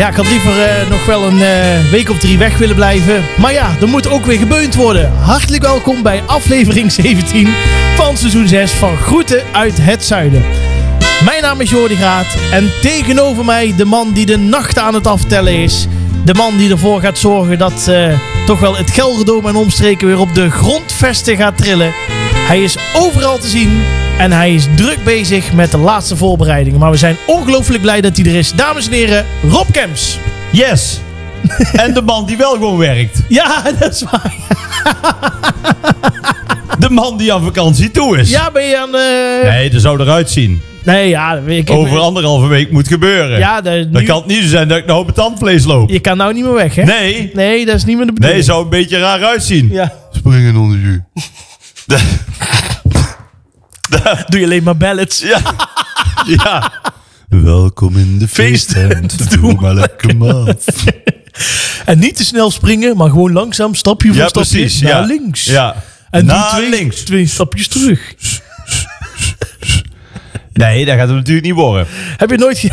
Ja, ik had liever nog wel een week of 3 weg willen blijven. Maar ja, er moet ook weer gebeund worden. Hartelijk welkom bij aflevering 17 van seizoen 6 van Groeten uit het Zuiden. Mijn naam is Jordi Graat en tegenover mij de man die de nachten aan het aftellen is. De man die ervoor gaat zorgen dat toch wel het Gelderdoom en omstreken weer op de grondvesten gaat trillen. Hij is overal te zien en hij is druk bezig met de laatste voorbereidingen. Maar we zijn ongelooflijk blij dat hij er is. Dames en heren, Rob Kemps. Yes. En de man die wel gewoon werkt. Ja, dat is waar. De man die aan vakantie toe is. Ja, ben je aan... Nee, dat zou eruit zien. Nee, ja. Over 1,5 week moet gebeuren. Ja, Dan kan het niet zo zijn dat ik nou op het tandvlees loop. Je kan nou niet meer weg, hè? Nee. Nee, dat is niet meer de bedoeling. Nee, zou een beetje raar uitzien. Ja. Springen onder je. Doe je alleen maar ballads. Ja. Ja. Welkom in de feesttent. Doe maar lekker maf. En niet te snel springen, maar gewoon langzaam stapje voor stapje precies, naar ja. links. Ja. En naar doe links. 2 stapjes terug. Nee, dat gaat het natuurlijk niet worden. Heb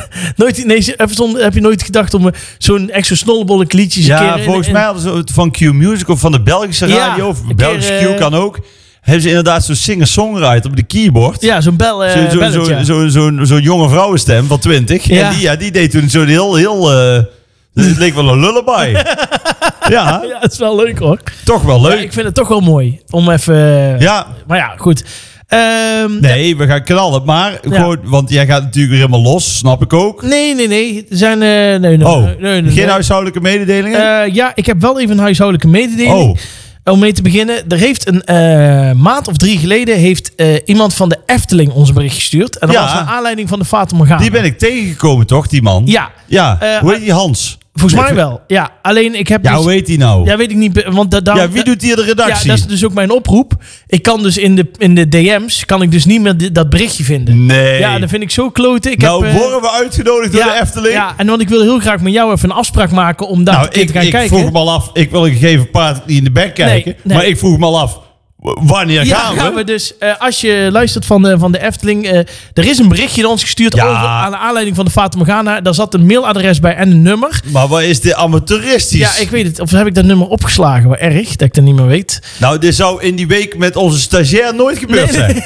je nooit gedacht om zo'n extra snollebollek liedjes een keer... Volgens mij hadden ze het van Q-Music of van de Belgische radio. Of Belgische Q kan ook. Hebben ze inderdaad zo'n singer-songwriter op de keyboard. Ja, zo'n belletje. Zo'n jonge vrouwenstem van 20. Ja. En die deed toen zo'n heel het leek wel een lullaby. Ja. Ja, het is wel leuk hoor. Toch wel leuk. Ja, ik vind het toch wel mooi om even... Ja. Maar ja, goed. Nee, we gaan knallen. Maar gewoon, want jij gaat natuurlijk weer helemaal los. Snap ik ook. Nee. Er zijn... nee. Geen huishoudelijke mededelingen? Ja, ik heb wel even een huishoudelijke mededeling. Om mee te beginnen. Er heeft een maand of 3 geleden heeft iemand van de Efteling ons een bericht gestuurd. En dat was naar aanleiding van de Fata Morgana. Die ben ik tegengekomen, toch, die man? Ja. Hoe heet die Hans? Volgens mij wel. Ja, alleen ik heb Ja, hoe heet die nou? Ja, weet ik niet. Want wie doet hier de redactie? Ja, dat is dus ook mijn oproep. Ik kan dus in de DM's kan ik dus niet meer dat berichtje vinden. Nee. Ja, dat vind ik zo kloten. Worden we uitgenodigd door de Efteling? Ja, en want ik wil heel graag met jou even een afspraak maken om daar te gaan kijken. Ik vroeg me al af. Ik wil een gegeven paard niet in de bek kijken. Nee. Maar ik vroeg me al af. Wanneer gaan we? Dus als je luistert van de Efteling, er is een berichtje naar ons gestuurd aan de aanleiding van de Fata Morgana. Daar zat een mailadres bij en een nummer. Maar wat is dit amateuristisch? Ja, ik weet het. Of heb ik dat nummer opgeslagen? Wat erg, dat ik dat niet meer weet. Nou, dit zou in die week met onze stagiair nooit gebeurd zijn.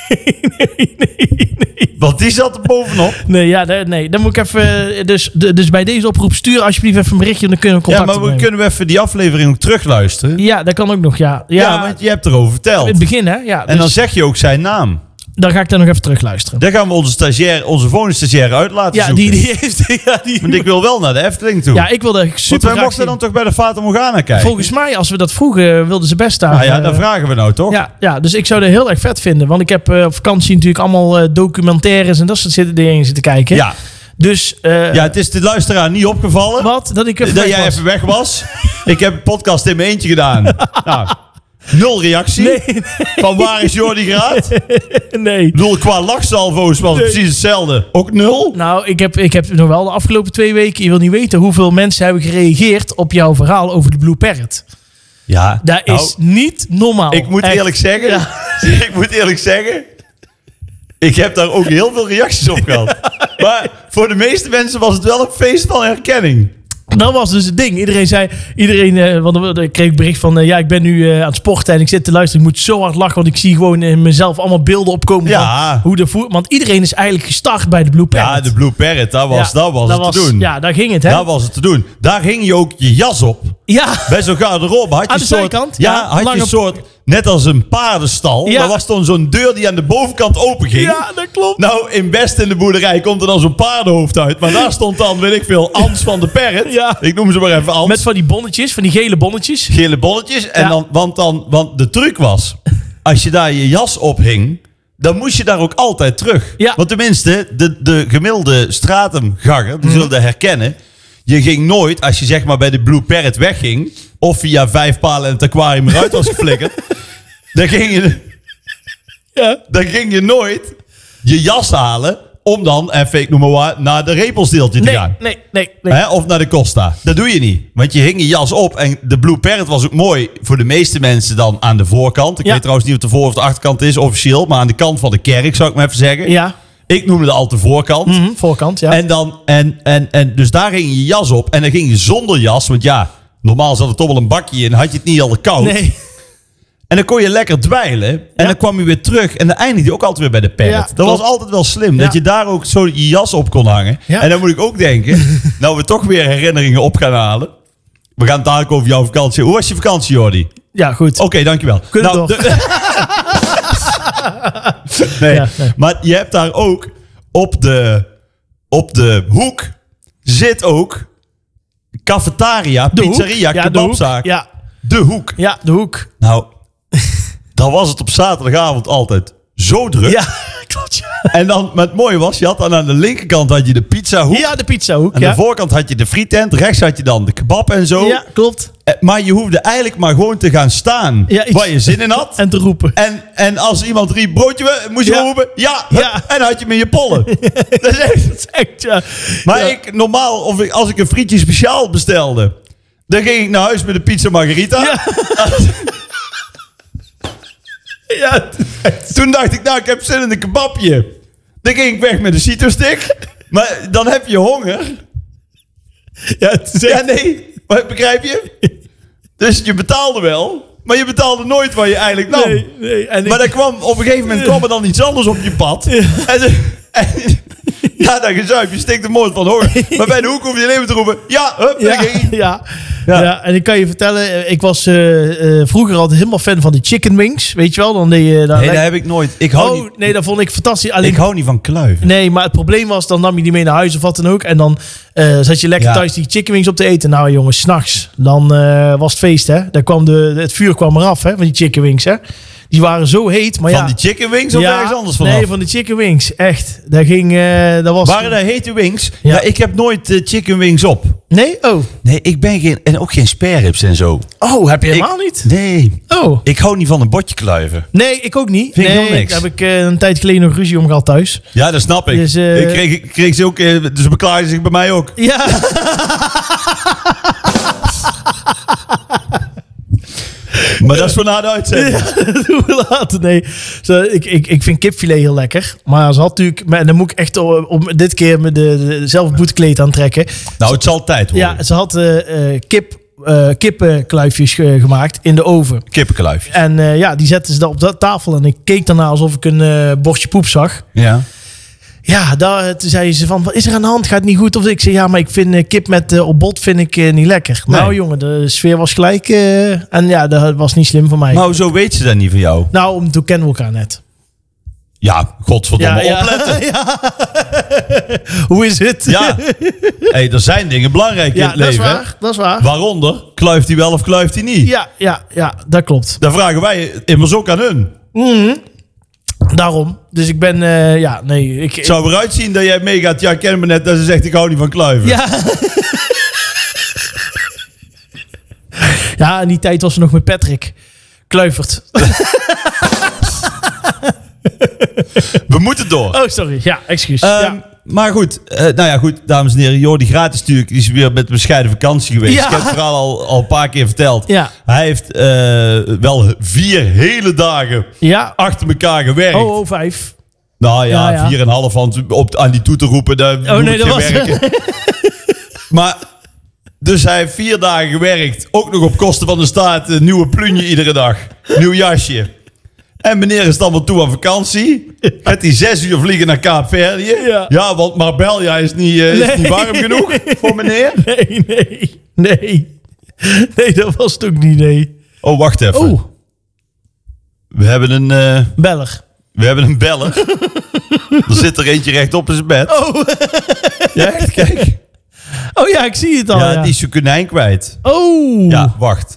Nee. Want die zat er bovenop. Nee, dan moet ik even... Dus bij deze oproep stuur alsjeblieft even een berichtje en dan kunnen we contact opnemen. Kunnen we even die aflevering ook terugluisteren? Ja, dat kan ook nog, ja. Ja, want je hebt erover verteld. In het begin, hè? Ja, en dan zeg je ook zijn naam. Dan ga ik daar nog even terugluisteren. Dan gaan we onze volgende stagiair uit laten zoeken. Die heeft... Want ik wil wel naar de Efteling toe. Ja, ik wil daar super graag wij mochten dan toch bij de Fata Morgana kijken? Volgens mij, als we dat vroegen, wilden ze best daar... Ja, dat vragen we nou toch? Ja, dus ik zou dat heel erg vet vinden. Want ik heb op vakantie natuurlijk allemaal documentaires en dat soort dingen zitten kijken. Ja. Dus... het is de luisteraar niet opgevallen. Wat? Dat jij even weg was. Ik heb een podcast in mijn eentje gedaan. Nou... 0 reactie. Nee. Van waar is Jordi Graat? Nee. Ik bedoel, qua lachsalvo's was het precies hetzelfde. Ook 0? Nou, ik heb nog wel de afgelopen 2 weken... Je wil niet weten hoeveel mensen hebben gereageerd op jouw verhaal over de Blue Parrot. Ja. Dat is niet normaal. Ik moet eerlijk zeggen... Ja. Ik moet eerlijk zeggen... Ik heb daar ook heel veel reacties op gehad. Maar voor de meeste mensen was het wel een feest van herkenning. Dat was dus het ding. Want ik kreeg bericht van... ik ben nu aan het sporten en ik zit te luisteren. Ik moet zo hard lachen, want ik zie gewoon in mezelf allemaal beelden opkomen van hoe de want iedereen is eigenlijk gestart bij de Blue Parrot. Ja, de Blue Parrot, dat was het te doen. Ja, daar ging het, hè? Dat was het te doen. Daar hing je ook je jas op. Ja. Bij zo'n garderobe had je aan de zijkant. Ja, had je een soort... Net als een paardenstal. Ja. Daar was dan zo'n deur die aan de bovenkant open ging. Ja, dat klopt. Nou, in de boerderij komt er dan zo'n paardenhoofd uit. Maar daar stond dan, weet ik veel, Ans van de Parrot. Ja. Ik noem ze maar even Ans. Met van die bonnetjes, van die gele bonnetjes. Gele bonnetjes. En want de truc was, als je daar je jas ophing, dan moest je daar ook altijd terug. Ja. Want tenminste, de gemiddelde stratumganger, die zullen dat herkennen. Je ging nooit, als je zeg maar bij de Blue Parrot wegging, of via 5 palen en het aquarium eruit was geflikkerd, dan ging je nooit je jas halen om dan, even ik noem maar wat, naar de repelsdeeltje te gaan. Nee. Of naar de Costa. Dat doe je niet. Want je hing je jas op en de Blue Parrot was ook mooi voor de meeste mensen dan aan de voorkant. Ik weet trouwens niet of de voor- of de achterkant is officieel, maar aan de kant van de kerk zou ik maar even zeggen. Ja. Ik noemde het altijd de voorkant. Voorkant, ja. En dus daar ging je jas op. En dan ging je zonder jas. Want ja, normaal zat er toch wel een bakje in. Had je het niet al koud. Nee. En dan kon je lekker dwijlen. En dan kwam je weer terug. En dan eindigde je ook altijd weer bij de pad. Ja, dat was altijd wel slim. Dat je daar ook zo je jas op kon hangen. Ja. En dan moet ik ook denken. Nou, we toch weer herinneringen op gaan halen. We gaan het dadelijk over jouw vakantie. Hoe was je vakantie, Jordi? Ja, goed. Oké, dankjewel. Kunnen we door. Nee, maar je hebt daar ook op de hoek zit ook cafetaria, pizzeria, kebabzaak. Ja. De hoek. Ja, de hoek. Nou, dan was het op zaterdagavond altijd zo druk. Ja, klopt. Ja. En dan, maar het mooie was, je had dan aan de linkerkant had je de pizzahoek. Ja, de pizzahoek. En aan de voorkant had je de frietent. Rechts had je dan de kebab en zo. Ja, klopt. Maar je hoefde eigenlijk maar gewoon te gaan staan waar je zin in had. En te roepen. En als iemand riep broodje, moest je roepen. Ja. En dan had je met je pollen. Dat is echt, ja. Maar ik normaal, als ik een frietje speciaal bestelde, dan ging ik naar huis met een pizza margarita. Ja. Ja. Toen dacht ik, nou, ik heb zin in een kebabje. Dan ging ik weg met een cito-stick. Maar dan heb je honger. Ja, nee. Maar begrijp je? Dus je betaalde wel. Maar je betaalde nooit wat je eigenlijk nam. Nee. En maar op een gegeven moment kwam er dan iets anders op je pad. Ja, dan gezuip. Je steekt de moord van hoor. Maar bij de hoek hoef je alleen maar te roepen. Ja, hup. Ja, en ik kan je vertellen. Ik was vroeger altijd helemaal fan van de chicken wings. Weet je wel? Dan nee, dat heb ik nooit. Ik hou niet. Nee, dat vond ik fantastisch. Alleen, ik hou niet van kluiven. Nee, maar het probleem was, dan nam je die mee naar huis of wat dan ook. En dan zat je lekker thuis die chicken wings op te eten. Nou jongens, 's nachts. Dan was het feest, hè. Daar kwam het vuur kwam eraf, hè, van die chicken wings, hè. Die waren zo heet. Maar van die chicken wings of ergens anders vanaf? Nee, van de chicken wings. Echt. Waren daar hete wings? Ja, ik heb nooit chicken wings op. Nee? Oh. Nee, ik ben ook geen spareribs en zo. Oh, heb je helemaal niet? Nee. Oh. Ik hou niet van een botje kluiven. Nee, ik ook niet. Vind ik helemaal niks. Daar heb ik een tijd geleden nog ruzie om gehad thuis. Ja, dat snap ik. Dus, ik kreeg ze ook, dus ze beklaagden zich bij mij ook. Ja. Maar dat is voor na de uitzending. Ja, dat doen we later. Nee. Ik vind kipfilet heel lekker. Maar ze had natuurlijk... En dan moet ik echt om dit keer me dezelfde boetekleed aantrekken. Nou, het zal tijd worden. Ja, ze had kippenkluifjes gemaakt in de oven. Kippenkluifjes. En die zetten ze daar op de tafel. En ik keek daarna alsof ik een bordje poep zag. Ja. Ja, toen zei ze van, wat is er aan de hand? Gaat het niet goed? Of ik zei, ja, maar ik vind kip met op bot vind ik niet lekker. Nee. Nou jongen, de sfeer was gelijk. En ja, dat was niet slim voor mij. Maar hoezo weet ze dat niet van jou? Nou, toen kennen we elkaar net. Ja, godverdomme, opletten. Ja. Hoe is het? Ja. Hey, er zijn dingen belangrijk in het leven. Ja, dat is waar. Waaronder, kluift hij wel of kluift hij niet? Ja, dat klopt. Dan vragen wij immers ook aan hun. Daarom. Dus ik ben, Het zou eruit zien dat jij meegaat. Ja, ken me net. Dat ze zegt, ik hou niet van kluiven. Ja. Ja, in die tijd was ze nog met Patrick Kluivert. We moeten door. Oh, sorry. Ja, excuus. Maar goed, goed, dames en heren. Jordi Gratis natuurlijk, die is weer met een bescheiden vakantie geweest. Ja. Ik heb het verhaal al een paar keer verteld. Ja. Hij heeft wel 4 hele dagen achter elkaar gewerkt. Oh, 5. Nou ja, 4,5 aan die toe te roepen. Dat moet werken. Maar, dus hij heeft 4 dagen gewerkt. Ook nog op kosten van de staat. Een nieuwe plunje iedere dag. Nieuw jasje. En meneer is dan wel toe aan vakantie. Gaat hij 6 uur vliegen naar Kaapverdië. Ja, want Marbella is niet warm genoeg voor meneer. Nee, dat was het ook niet, nee. Oh, wacht even. Oh. We hebben een... beller. We hebben een beller. Er zit er eentje rechtop in zijn bed. Oh. Ja, echt, kijk. Oh ja, ik zie het al. Ja, die is zijn konijn kwijt. Oh. Ja, wacht.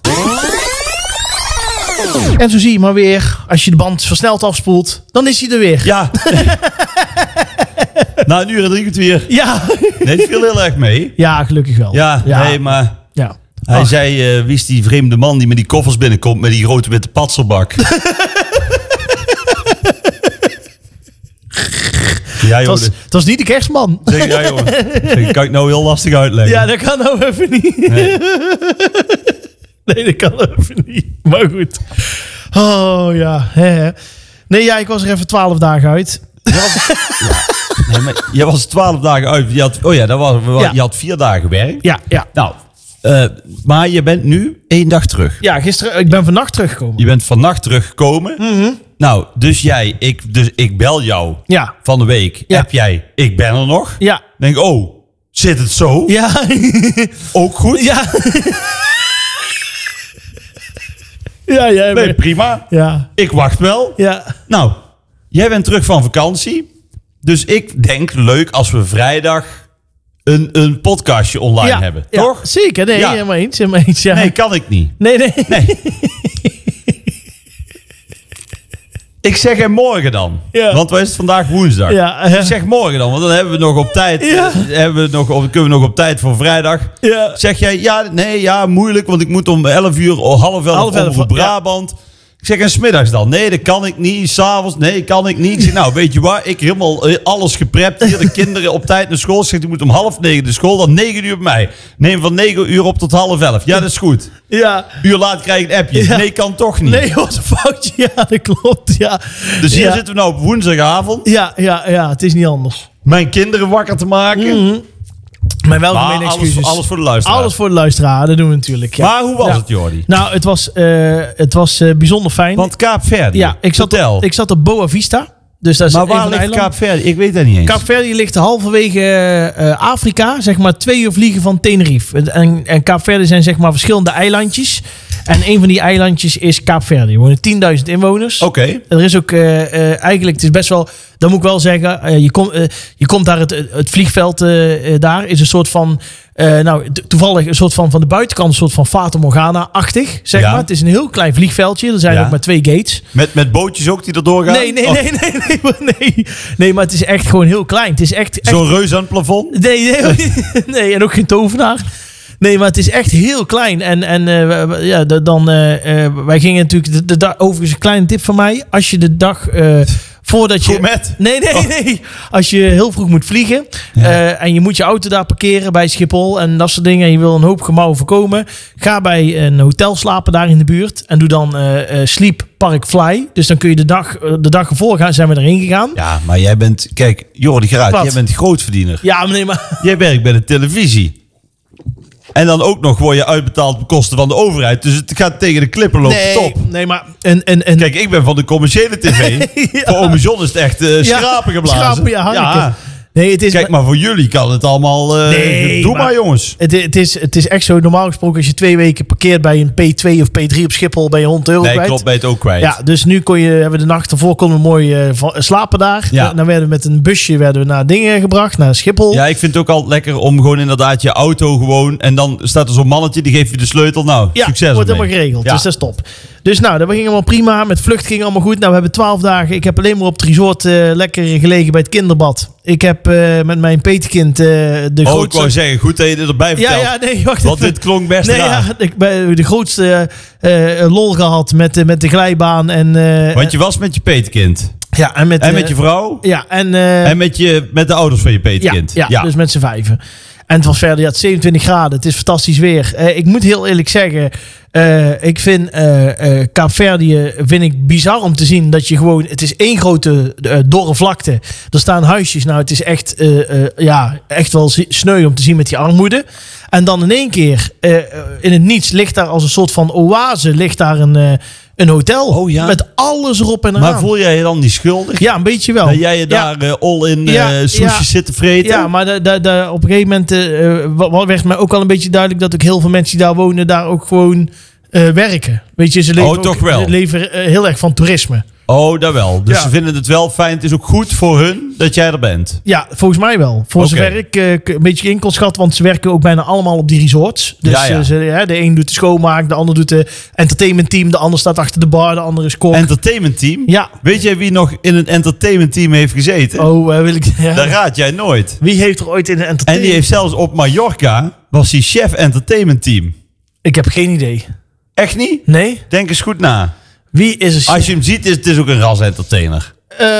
En zo zie je maar weer, als je de band versneld afspoelt, dan is hij er weer. Ja. Na een uur en 3 kwartier. Ja. Nee, het viel heel erg mee. Ja, gelukkig wel. Ja. Nee, maar... Ja. Hij zei, wie is die vreemde man die met die koffers binnenkomt met die grote witte patselbak? Ja, het was niet de kerstman. Zeg, ja, jongen. Zeg, kan ik nou heel lastig uitleggen. Ja, dat kan nou even niet. Nee, dat kan even niet. Maar goed. Oh ja. Nee, ja, ik was er even 12 dagen uit. Nee, maar je was 12 dagen uit. Je had 4 dagen gewerkt. Ja. Nou, maar je bent nu 1 dag terug. Ja, ik ben vannacht teruggekomen. Je bent vannacht teruggekomen. Mm-hmm. Nou, dus ik bel jou van de week. Ja. Heb jij, ik ben er nog. Ja. Denk, zit het zo? Ja. Ook goed? Ja. Ja, nee, prima. Ja. Ik wacht wel. Ja. Nou, jij bent terug van vakantie. Dus ik denk, leuk als we vrijdag een podcastje online hebben. Toch? Zeker. Nee, helemaal eens. Ja. Nee, kan ik niet. Nee. Ik zeg hem morgen dan. Ja. Want wat is het vandaag woensdag? Ja. Ik zeg morgen dan, want dan hebben we nog op tijd. Ja. Kunnen we nog op tijd voor vrijdag. Ja. Zeg jij, moeilijk, want ik moet om 11 uur, half 11 voor Brabant. Ja. Ik zeg, en 's middags dan? Nee, dat kan ik niet. 's Avonds? Nee, kan ik niet. Ik zeg, nou, weet je waar? Ik helemaal alles geprept hier. De kinderen op tijd naar school. Ik zeg, die moet om 8:30 de school. Dan 9 uur bij mij. Neem van 9 uur op tot 10:30. Ja, dat is goed. Ja. Uur later krijg ik een appje. Ja. Nee, kan toch niet. Nee, wat een foutje. Ja, dat klopt. Ja. Dus hier zitten we nou op woensdagavond. Ja, het is niet anders. Mijn kinderen wakker te maken. Mm-hmm. Mijn welgemene excuses. Alles voor de luisteraar. Alles voor de luisteraar, dat doen we natuurlijk. Ja. Maar hoe was het, Jordi? Nou, het was bijzonder fijn. Want Kaapverdi, ja, ik zat op Boa Vista. Dus dat is maar waar ligt Kaapverdi? Ik weet dat niet eens. Kaapverdi ligt halverwege Afrika. Zeg maar 2 uur vliegen van Tenerife. En Kaapverdi zijn zeg maar verschillende eilandjes. En een van die eilandjes is Kaapverdi. Er wonen 10.000 inwoners. Oké. Er is ook eigenlijk, het is best wel, dat moet ik wel zeggen. Je komt daar, het vliegveld daar is een soort van, toevallig een soort van de buitenkant een soort van Fata Morgana-achtig, zeg maar. Het is een heel klein vliegveldje. Er zijn ook maar 2 gates. Met bootjes ook die erdoor gaan? Nee, maar het is echt gewoon heel klein. Het is echt zo'n reus aan het plafond? Nee, en ook geen tovenaar. Nee, maar het is echt heel klein. Wij gingen natuurlijk de dag, overigens een kleine tip van mij. Als je de dag voordat je... Gourmet? Nee. Als je heel vroeg moet vliegen en je moet je auto daar parkeren bij Schiphol en dat soort dingen en je wil een hoop gemauw voorkomen, ga bij een hotel slapen daar in de buurt en doe dan Sleep Park Fly. Dus dan kun je de dag ervoor zijn we erheen gegaan. Ja, maar jij bent... Kijk, Jordi Graat, jij bent grootverdiener. Ja, maar... Jij werkt bij de televisie. En dan ook nog word je uitbetaald op kosten van de overheid. Dus het gaat tegen de klippen lopen top. Nee, maar... Kijk, ik ben van de commerciële tv. Voor Ome John is het echt schrapen geblazen. Schrapen, ja. Nee, het is kijk, maar voor jullie kan het allemaal... doe maar jongens. Het is echt zo, normaal gesproken als je 2 weken parkeert bij een P2 of P3 op Schiphol, ben je €100 kwijt. Nee, klopt, ben je het ook kwijt. Ja, dus nu hebben we de nacht ervoor konden we mooi slapen daar. Ja. Dan werden we met een busje naar dingen gebracht, naar Schiphol. Ja, ik vind het ook altijd lekker om gewoon inderdaad je auto gewoon... En dan staat er zo'n mannetje, die geeft je de sleutel. Nou, succes wordt helemaal geregeld. Ja. Dus dat is top. Dus dat ging allemaal prima. Met vlucht ging allemaal goed. Nou, we hebben 12 dagen. Ik heb alleen maar op het resort lekker gelegen bij het kinderbad. Ik heb met mijn petekind de grootste... ik wou zeggen, goed dat je dit erbij vertelt. Wacht want dit klonk best raar. Ja, ik heb de grootste lol gehad met de glijbaan. Want je was met je petekind. Ja, en met je vrouw. Ja, en met de ouders van je petekind. Ja, dus met z'n 5. En het was verder, 27 graden. Het is fantastisch weer. Ik moet heel eerlijk zeggen, ik vind Kaapverdië vind ik bizar om te zien dat je gewoon... Het is 1 grote dorre vlakte. Er staan huisjes. Nou, het is echt, echt wel sneu om te zien met die armoede. En dan in één keer, in het niets, ligt daar als een soort van oase, ligt daar een hotel. Oh, ja. Met alles erop en eraan. Maar voel jij je dan niet schuldig? Ja, een beetje wel. Dat jij je daar all-in sushi zit te vreten? Ja, maar op een gegeven moment werd mij ook al een beetje duidelijk dat ook heel veel mensen die daar wonen, daar ook gewoon werken. Weet je, ze leven heel erg van toerisme. Oh, dat wel. Dus ze vinden het wel fijn. Het is ook goed voor hun dat jij er bent. Ja, volgens mij wel. Voor zover ik een beetje in kon schatten. Want ze werken ook bijna allemaal op die resorts. Dus de een doet de schoonmaak. De ander doet de entertainment team. De ander staat achter de bar. De ander is kok. Entertainment team? Ja. Weet jij wie nog in een entertainment team heeft gezeten? Oh, wil ik... Ja. Dat raad jij nooit. Wie heeft er ooit in een entertainment... En die heeft zelfs op Mallorca... was hij chef entertainment team. Ik heb geen idee. Echt niet? Nee. Denk eens goed na. Wie is er? Als je hem ziet, is het ook een ras-entertainer.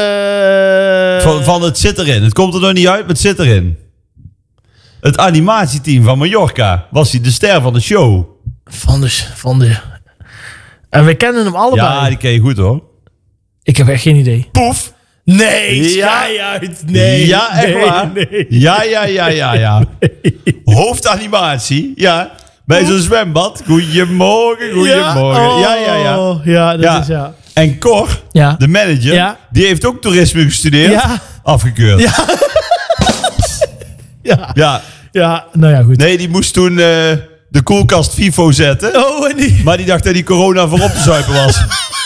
Van het zit erin. Het komt er nog niet uit, maar het zit erin. Het animatieteam van Mallorca was hij de ster van de show. Van de... En we kennen hem allebei. Ja, die ken je goed hoor. Ik heb echt geen idee. Poef. Nee, schei uit. Nee. Ja, echt waar. Nee. Ja. Nee. Hoofdanimatie, ja. Bij zo'n zwembad. Goedemorgen. Ja, dat is ja. En Cor, de manager, die heeft ook toerisme gestudeerd. Ja. Afgekeurd. Ja, nou ja, goed. Nee, die moest toen de koelkast FIFO zetten. Oh, en die... Maar die dacht dat die corona voorop te zuipen was.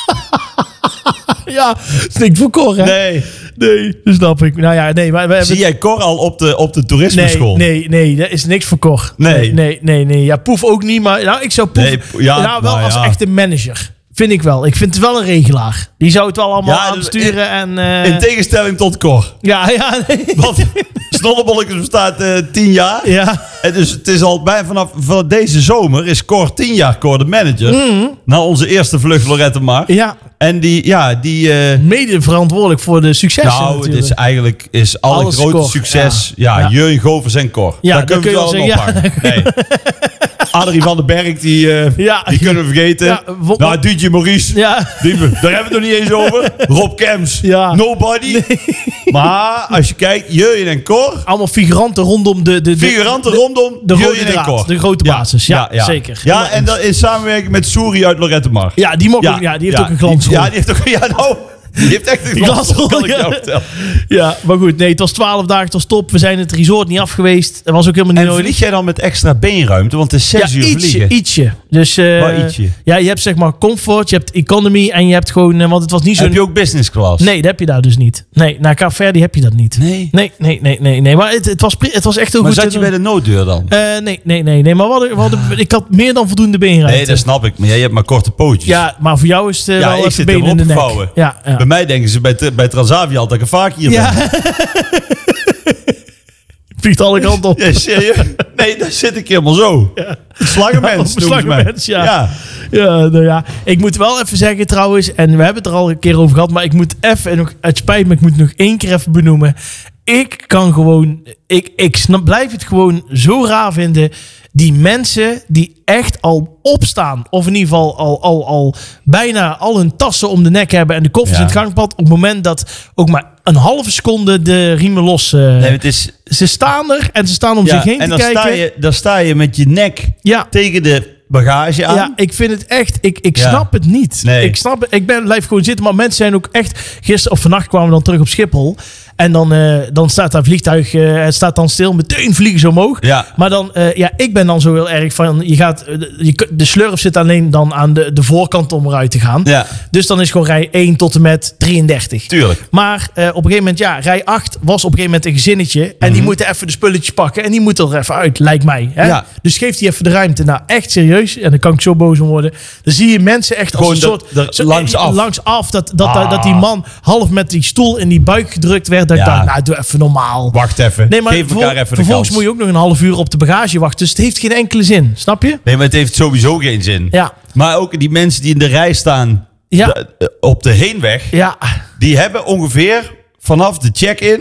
Ja, dat is niks voor Cor, hè? Nee, dat snap ik. Nou ja, nee, maar zie jij Cor al op de toerismeschool? Nee, dat is niks voor Cor. Nee. Ja, Poef ook niet, maar nou, ik zou Poef... wel als echte manager. Vind ik wel. Ik vind het wel een regelaar. Die zou het wel allemaal aansturen. In tegenstelling tot Cor. Ja. Nee. Want Snollebolletjes bestaat 10 jaar. Ja. En dus het is al vanaf deze zomer is Cor 10 jaar Cor de manager. Na onze eerste vlucht Lorette Mar. Ja. En die mede verantwoordelijk voor de successen. Nou, het is eigenlijk alle grote succes. Ja, Jurjen Govers en Cor. Ja, daar kunnen we wel ophangen. Nee. Adrie van den Berg, die kunnen we vergeten. Ja, nou, DJ Maurice, daar hebben we het nog niet eens over. Rob Kems, nobody. Nee. Maar als je kijkt, Jurjen en Cor. Allemaal figuranten rondom de Jurjen en Cor. De grote basis, zeker. Ja, en dat in samenwerking met Soeri uit Lorette Mar. Ja, die heeft ook een glansrol. Ja, die heeft ook... Die heeft echt een glansrol, kan ik jou vertellen. Ja, maar goed. Nee, het was 12 dagen tot stop. We zijn het resort niet af geweest. Dat was ook helemaal niet nodig. En vlieg jij dan met extra beenruimte? Want het is 6 uur vliegen. Ietsje. Dus, ietsje? Ja, je hebt zeg maar comfort, je hebt economy en je hebt gewoon... want het was niet zo... Heb je ook business class? Nee, dat heb je daar dus niet. Nee, naar Kaap Verde heb je dat niet. Nee? Nee. Maar het was echt heel goed. Maar zat je bij de nooddeur dan? Nee. Maar ik had meer dan voldoende beenruimte. Nee, dat snap ik. Maar jij hebt maar korte pootjes. Ja, maar voor jou is het wel ik zit been in de nek. Ja. Bij mij denken ze bij Transavia altijd dat ik vaak hier ben. Vliegt alle kanten op. Ja, serieus? Nee, daar zit ik helemaal zo. Ja. Slangenmens noemen ze mij. Ja, nou ja. Ik moet wel even zeggen trouwens, en we hebben het er al een keer over gehad, maar ik moet even, en het spijt me, ik moet nog 1 keer even benoemen. Ik kan gewoon, blijf het gewoon zo raar vinden. Die mensen die echt al opstaan, of in ieder geval al bijna al hun tassen om de nek hebben en de koffers in het gangpad, op het moment dat ook maar een halve seconde de riemen los... Ze staan er en ze staan om zich heen te kijken. Dan sta je met je nek tegen de bagage aan. Ja, ik vind het echt... Ik snap het niet. Nee. Ik blijf gewoon zitten, maar mensen zijn ook echt... Gisteren of vannacht kwamen we dan terug op Schiphol. En dan staat daar vliegtuig, het staat dan stil, meteen vliegen ze omhoog. Ja. Maar dan, ik ben dan zo heel erg van, de slurf zit alleen dan aan de voorkant om eruit te gaan. Ja. Dus dan is gewoon rij 1 tot en met 33. Tuurlijk. Maar op een gegeven moment, rij 8 was op een gegeven moment een gezinnetje. En die moeten even de spulletjes pakken en die moeten er even uit, lijkt mij. Hè? Ja. Dus geef die even de ruimte. Nou, echt serieus, en dan kan ik zo boos om worden. Dan zie je mensen echt als een soort... Langsaf, dat die man half met die stoel in die buik gedrukt werd. Dat ik dacht, nou, doe even normaal. Wacht even. Nee, maar geef elkaar even de kans. Vervolgens moet je ook nog een half uur op de bagage wachten. Dus het heeft geen enkele zin. Snap je? Nee, maar het heeft sowieso geen zin. Ja. Maar ook die mensen die in de rij staan op de heenweg. Ja. Die hebben ongeveer vanaf de check-in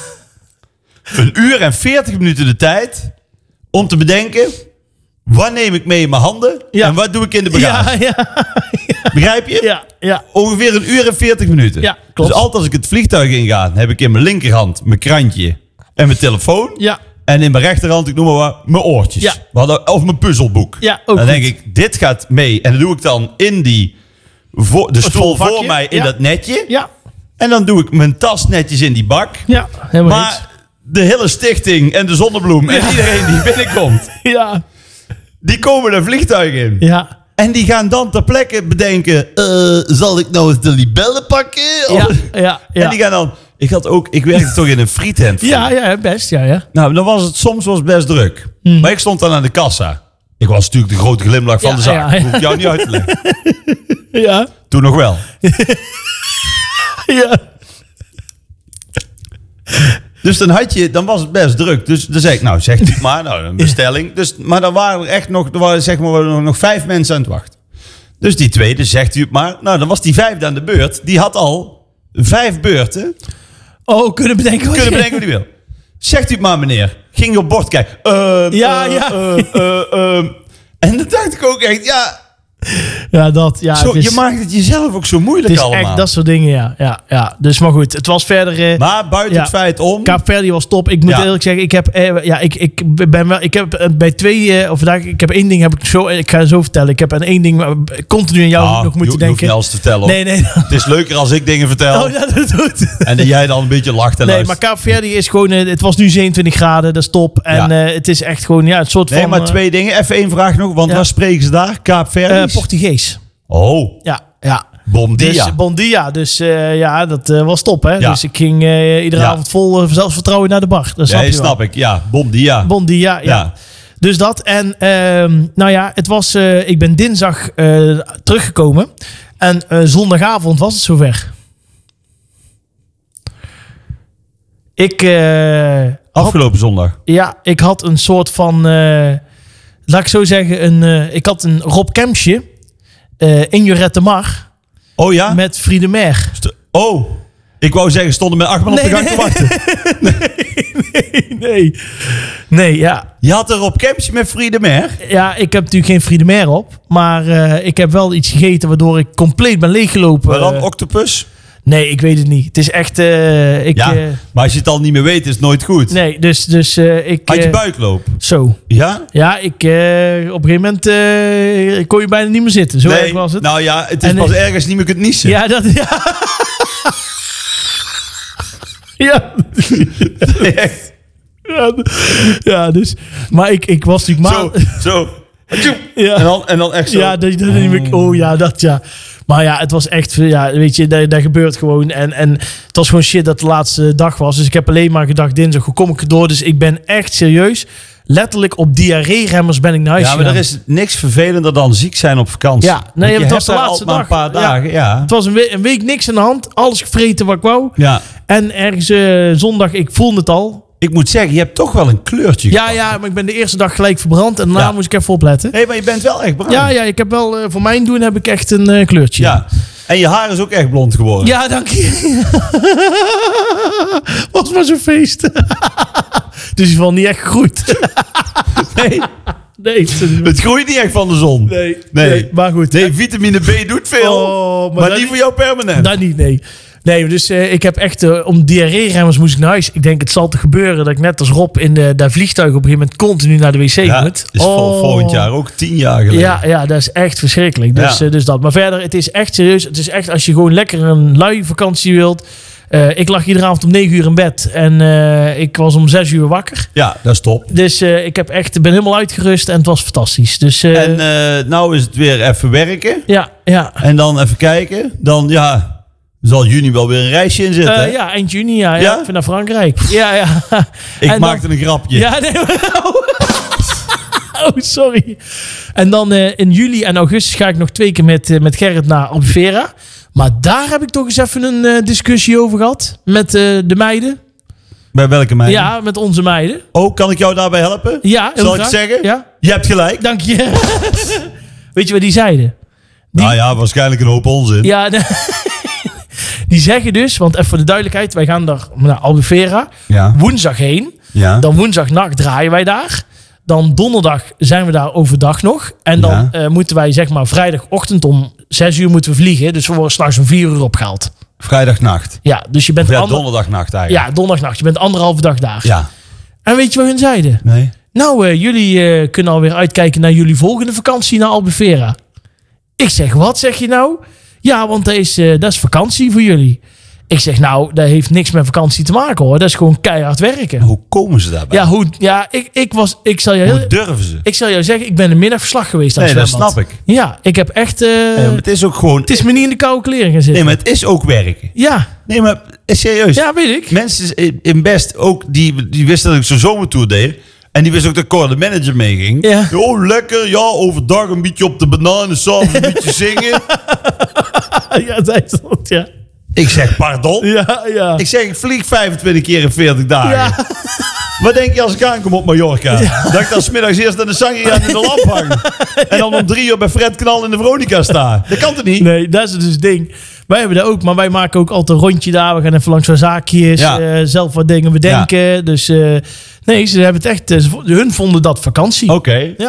1 uur en 40 minuten de tijd om te bedenken... Wat neem ik mee in mijn handen en wat doe ik in de bagage? Ja. Begrijp je? Ja. Ongeveer 1 uur en 40 minuten. Ja, klopt. Dus altijd als ik het vliegtuig inga, heb ik in mijn linkerhand mijn krantje en mijn telefoon. Ja. En in mijn rechterhand, ik noem maar wat, mijn oortjes. Ja. Of mijn puzzelboek. Ja, ook dan denk ik, dit gaat mee. En dat doe ik dan in de stoel voor mij in dat netje. Ja. En dan doe ik mijn tas netjes in die bak. Ja, helemaal maar de hele stichting en de Zonnebloem en iedereen die binnenkomt... Ja. Die komen een vliegtuig in. Ja. En die gaan dan ter plekke bedenken... zal ik nou eens de libellen pakken? Ja. En die gaan dan... Ik werkte toch in een frietent. Ja, best. Ja. Nou, dan was het soms best druk. Maar ik stond dan aan de kassa. Ik was natuurlijk de grote glimlach van de zaak. Hoef ik jou niet uit te leggen. Ja. Toen nog wel. Ja. Dus dan was het best druk. Dus dan zei ik, nou, zegt u maar, een bestelling. Dus, maar dan waren er echt nog 5 mensen aan het wachten. Dus die tweede, zegt u het maar. Nou, dan was die 5e aan de beurt. Die had al 5 beurten. Oh, kunnen bedenken wat hij wil. Zegt u het maar, meneer. Ging op bord kijken. En dan dacht ik ook echt, Ja, dat. Ja, Zo, je maakt het jezelf ook zo moeilijk allemaal. Het is echt dat soort dingen, ja. Dus maar goed, het was verder... maar buiten het feit om... Kaapverdië was top. Ik moet eerlijk zeggen, ik heb bij twee... ik heb één ding, ik ga het zo vertellen. Ik heb aan één ding continu aan jou nog moeten denken. Je hoeft niet alles te vertellen. Nee. Het is leuker als ik dingen vertel. Oh, ja, dat doet. En dat jij dan een beetje lacht en luistert. Maar Kaapverdië is gewoon... het was nu 27 graden, dat is top. En het is echt gewoon het soort van... Nee, maar twee dingen. Even één vraag nog. Want waar spreken ze daar? Kaapverdië? Portugees. Oh. Ja. Bom dia. Dus dat was top, hè. Ja. Dus ik ging iedere avond vol zelfvertrouwen naar de bar. Dat snap ik. Ja, bom dia. Bom dia, ja. Dus dat. En het was... ik ben dinsdag teruggekomen. En zondagavond was het zover. Afgelopen zondag? Ja, ik had een soort van... laat ik zo zeggen, ik had een Rob Kempsje in Jurette Mar. Oh ja? Met Friedemer. Ik wou zeggen, stonden met 8 man op de gang te wachten. Nee, ja. Je had een Rob Kempsje met Friedemer? Ja, ik heb natuurlijk geen Friedemer op. Maar ik heb wel iets gegeten waardoor ik compleet ben leeggelopen. Maar dan octopus? Nee, ik weet het niet. Het is echt... maar als je het al niet meer weet, is het nooit goed. Nee, dus ik... Had je buikloop? Zo. Ja? Ja, op een gegeven moment kon je bijna niet meer zitten. Zo erg was het. Nou ja, het is pas ergens niet meer kunt niezen. Ja, dat... Ja. Ja. Echt? Ja, dus... Maar ik was natuurlijk... Zo. Ja. En dan echt zo. Ja, dat niet meer... Oh ja, dat ja. Maar ja, het was echt... Ja, weet je, dat gebeurt gewoon. En het was gewoon shit dat de laatste dag was. Dus ik heb alleen maar gedacht, dinsdag, hoe kom ik erdoor? Dus ik ben echt serieus... Letterlijk op diarree-remmers ben ik naar huis gegaan. Maar er is niks vervelender dan ziek zijn op vakantie. Ja, nee, het was de laatste dag. Maar een paar dagen, ja. Het was een week niks aan de hand. Alles gevreten wat ik wou. Ja. En ergens zondag, ik voelde het al. Ik moet zeggen, je hebt toch wel een kleurtje gehad. Ja, maar ik ben de eerste dag gelijk verbrand. En daarna moest ik even opletten. Nee, maar je bent wel echt bruin. Ja, ik heb wel, voor mijn doen heb ik echt een kleurtje. Ja. En je haar is ook echt blond geworden. Ja, dank je. Was maar zo'n feest. Dus je valt niet echt gegroeid. Nee. Het groeit niet echt van de zon. Nee, maar goed. Nee, vitamine B doet veel. Maar niet voor jou permanent. Dat niet, nee. Nee, dus ik heb echt... om diarree-remmers moest ik naar huis. Ik denk, het zal te gebeuren dat ik net als Rob in dat vliegtuig op een gegeven moment continu naar de wc moet. Is volgend jaar ook 10 jaar geleden. Ja, dat is echt verschrikkelijk. Dus dat. Maar verder, het is echt serieus. Het is echt, als je gewoon lekker een lui vakantie wilt... ik lag iedere avond om 9 uur in bed. En ik was om 6 uur wakker. Ja, dat is top. Dus ik ben helemaal uitgerust en het was fantastisch. Dus, en nou is het weer even werken. Ja. En dan even kijken. Dan zal juni wel weer een reisje in zitten. Eind juni. Ja? Even naar Frankrijk. Ja. Ik maakte een grapje. Ja, nee. Oh, sorry. En dan in juli en augustus ga ik nog 2 keer met Gerrit naar Albufeira. Maar daar heb ik toch eens even een discussie over gehad. Met de meiden. Bij welke meiden? Ja, met onze meiden. Oh, kan ik jou daarbij helpen? Ja, zal ik het zeggen? Ja. Je hebt gelijk. Dank je. Weet je wat die zeiden? Nou ja, waarschijnlijk een hoop onzin. Ja, die zeggen dus, want even voor de duidelijkheid, wij gaan daar naar Albufeira. Ja. Woensdag heen. Ja. Dan woensdagnacht draaien wij daar. Dan donderdag zijn we daar overdag nog. En dan moeten wij zeg maar vrijdagochtend om 6 uur moeten we vliegen. Dus we worden 's nachts om 4 uur opgehaald. Vrijdagnacht. Ja, dus je bent... donderdagnacht eigenlijk. Ja, donderdagnacht. Je bent 1,5 dag daar. Ja. En weet je wat hun zeiden? Nee. Nou, jullie kunnen alweer uitkijken naar jullie volgende vakantie naar Albufeira. Ik zeg, wat zeg je nou? Ja, want dat is vakantie voor jullie. Ik zeg, nou, dat heeft niks met vakantie te maken hoor. Dat is gewoon keihard werken. Hoe komen ze daarbij? Ik zal je... Hoe durven ze? Ik zal jou zeggen, ik ben een middagverslag geweest aan het dat zwembad. snap ik. Ja, ik heb echt... maar het is ook gewoon... Het is me niet in de koude kleren gaan zitten. Nee, maar het is ook werken. Ja. Nee, maar serieus. Ja, weet ik. Mensen in Best ook, die wisten dat ik zo'n zomertour deed. En die wist ook dat Cor de manager meeging. Ja. Oh, lekker. Ja, overdag een beetje op de bananen, s'avonds een beetje zingen. Ja, dat is dat, ja. Ik zeg, pardon? Ja. Ik zeg, ik vlieg 25 keer in 40 dagen. Ja. Wat denk je als ik aankom op Mallorca? Ja. Dat ik dan 's middags eerst aan de sangria in de lamp hang. En dan om 3 uur bij Fred Knal in de Veronica sta. Dat kan toch niet? Nee, dat is dus het ding. Wij hebben dat ook, maar wij maken ook altijd een rondje daar. We gaan even langs wat zaakjes, zelf wat dingen bedenken. Ja. Dus nee, ze hebben het echt... hun vonden dat vakantie. Oké. Ja.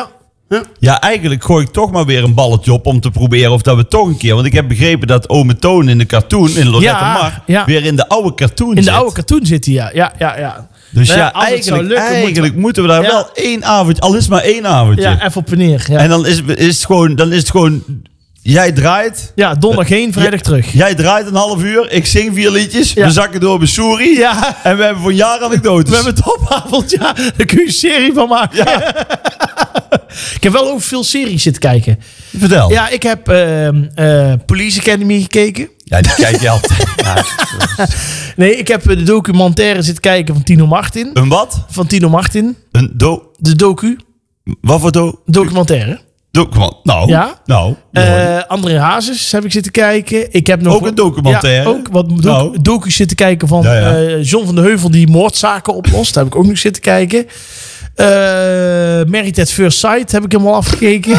Ja, eigenlijk gooi ik toch maar weer een balletje op om te proberen of dat we toch een keer... Want ik heb begrepen dat Ome Toon in de cartoon, in Lorette Mar, weer in de oude cartoon zit. In de oude cartoon zit hij, ja. Dus eigenlijk moeten we daar wel 1 avondje, al is maar 1 avondje. Ja, even op en neer. Ja. En dan is het gewoon... Jij draait. Ja, donderdag heen, vrijdag terug. Jij draait een half uur. Ik zing 4 liedjes. We zakken door bij Soeri. Ja. En we hebben voor jaar anekdotes. We hebben topavond, ja. Daar kun je een serie van maken. Ja. Ik heb wel over veel series zitten kijken. Vertel. Ja, ik heb Police Academy gekeken. Ja, die kijk je altijd. Nee, ik heb de documentaire zitten kijken van Tino Martin. Een wat? Van Tino Martin. De docu. Wat voor documentaire. Nou. Ja. Nou. André Hazes heb ik zitten kijken. Ik heb nog ook een documentaire. Ja, ook wat docu's zitten kijken van John van de Heuvel die moordzaken oplost. Daar heb ik ook nog zitten kijken. Married at First Sight heb ik helemaal afgekeken.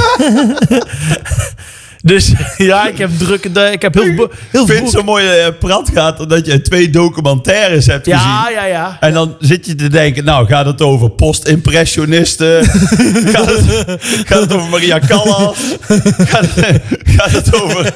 Dus ja, ik heb ik heb heel veel. Ik vind het zo'n mooie praat gaat omdat je 2 documentaires hebt gezien. Ja. En dan zit je te denken, nou gaat het over post-impressionisten? gaat het over Maria Callas? Gaat het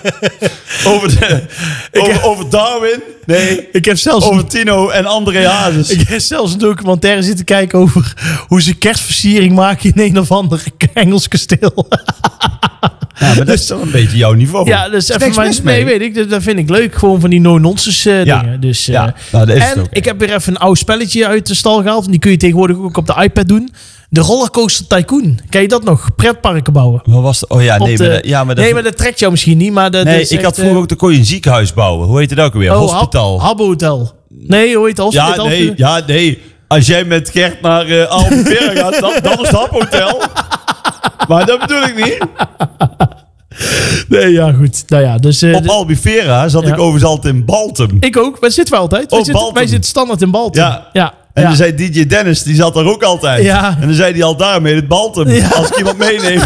over Darwin? Nee, ik heb zelfs over Tino en André Hazes. Ik heb zelfs een documentaire zitten kijken over hoe ze kerstversiering maken in een of ander Engels kasteel. Ja, maar dat is toch een beetje jouw niveau. Ja, dus even nee, weet ik. Dat vind ik leuk. Gewoon van die no-nonsense dingen. Dus, nou, dat is en het ook, ik heb weer even een oud spelletje uit de stal gehaald. En die kun je tegenwoordig ook op de iPad doen. De Rollercoaster Tycoon. Ken je dat nog? Pretparken bouwen. Wat was het? Oh ja, nee, maar dat trekt jou misschien niet. Maar ik had vroeger ook, kon je een ziekenhuis bouwen. Hoe heet het ook alweer? Hospitaal. Habbo Hotel. Nee, hoe heet het? Nee. Als jij met Gert naar Almere gaat, dan is het Habbo Hotel. Maar dat bedoel ik niet. Nee, ja, goed. Nou ja, dus, op Albufeira zat ik overigens altijd in Baltum. Ik ook. Waar zitten we altijd? Wij zitten standaard in Baltum. Ja. En dan zei DJ Dennis, die zat er ook altijd. Ja. En dan zei hij al daarmee het Baltum. Ja. Als ik iemand meeneem.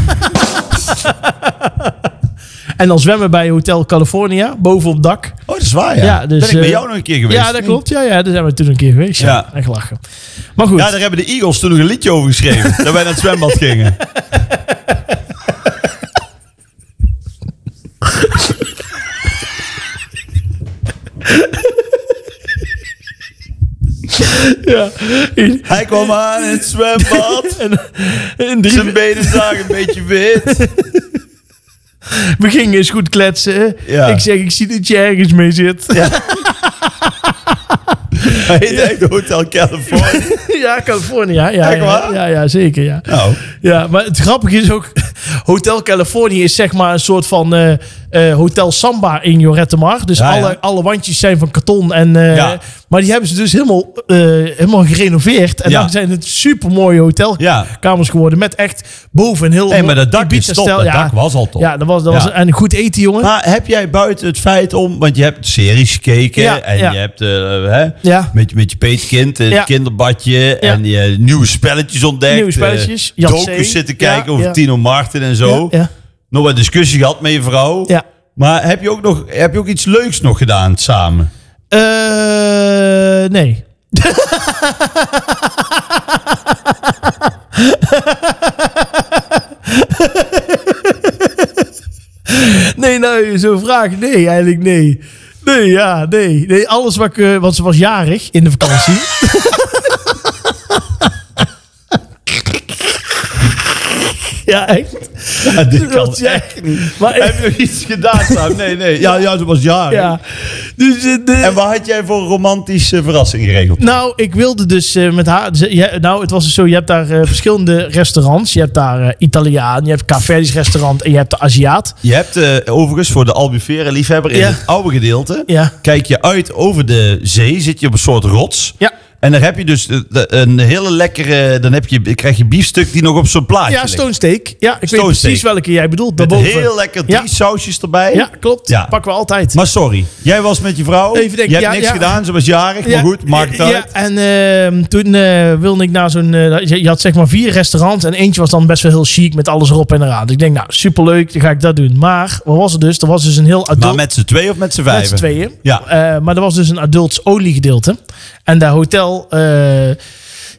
En dan zwemmen bij Hotel California, boven op dak. Oh, dat is waar, ja. Dus, ben ik bij jou nog een keer geweest? Ja, dat klopt. Ja, daar zijn we toen een keer geweest. Ja. Echt lachen. Maar goed. Ja, daar hebben de Eagles toen nog een liedje over geschreven. dat wij naar het zwembad gingen. Ja. Hij kwam aan in het zwembad. en zijn benen zagen een beetje wit. We gingen eens goed kletsen. Ja. Ik zeg, ik zie dat je ergens mee zit. Ja. Hij heet echt Hotel California. Ja, California. Ja, zeker. Ja. Nou. Ja, maar het grappige is ook... Hotel California is zeg maar een soort van Hotel Samba in Lorette Mar. Dus alle wandjes zijn van karton. En, maar die hebben ze dus helemaal gerenoveerd. En dan zijn het super mooie hotelkamers geworden. Met echt boven een heel... Nee, maar dat dak is top. Dat dak was al top. Ja, dat was en goed eten, jongen. Maar heb jij buiten het feit om... Want je hebt series gekeken. Je hebt met je peetkind, het kinderbadje. En je nieuwe spelletjes ontdekt. Nieuwe spelletjes. Docus zitten kijken over Tino Martin en zo. Nog wat discussie gehad met je vrouw. Ja. Maar heb je ook iets leuks nog gedaan samen? Nee. Nee, nou, zo'n vraag. Nee, eigenlijk nee. Nee, alles wat ik... Want ze was jarig in de vakantie. Ja, echt. Ja, dit kan echt niet. Maar heb je nog iets gedaan samen? Nee. Ja, ze was jarig. Ja. Dus, en wat had jij voor een romantische verrassing geregeld? Nou, ik wilde dus met haar... het was dus zo, je hebt daar verschillende restaurants. Je hebt daar Italiaan, je hebt Caverdi's restaurant en je hebt de Aziat. Je hebt overigens voor de Albufeira liefhebber in het oude gedeelte... Kijk je uit over de zee, zit je op een soort rots... Ja. En dan heb je dus een hele lekkere... Dan krijg je biefstuk die nog op zo'n plaatje ligt. Stone steak. Ja, ik weet precies welke jij bedoelt. Met heel lekker 3 sausjes erbij. Ja, klopt. Ja. Pakken we altijd. Maar sorry, jij was met je vrouw. Even denken, je hebt niks gedaan, ze was jarig. Maar goed, maakt het uit. Ja, en toen wilde ik naar zo'n... je had zeg maar 4 restaurants. En eentje was dan best wel heel chic met alles erop en eraan. Dus ik denk, nou, superleuk, dan ga ik dat doen. Maar, wat was het dus? Er was dus een heel adult... Maar met z'n 2 of met z'n 5? Met z'n 2. Ja. Maar er was dus een adults oliegedeelte. En dat hotel...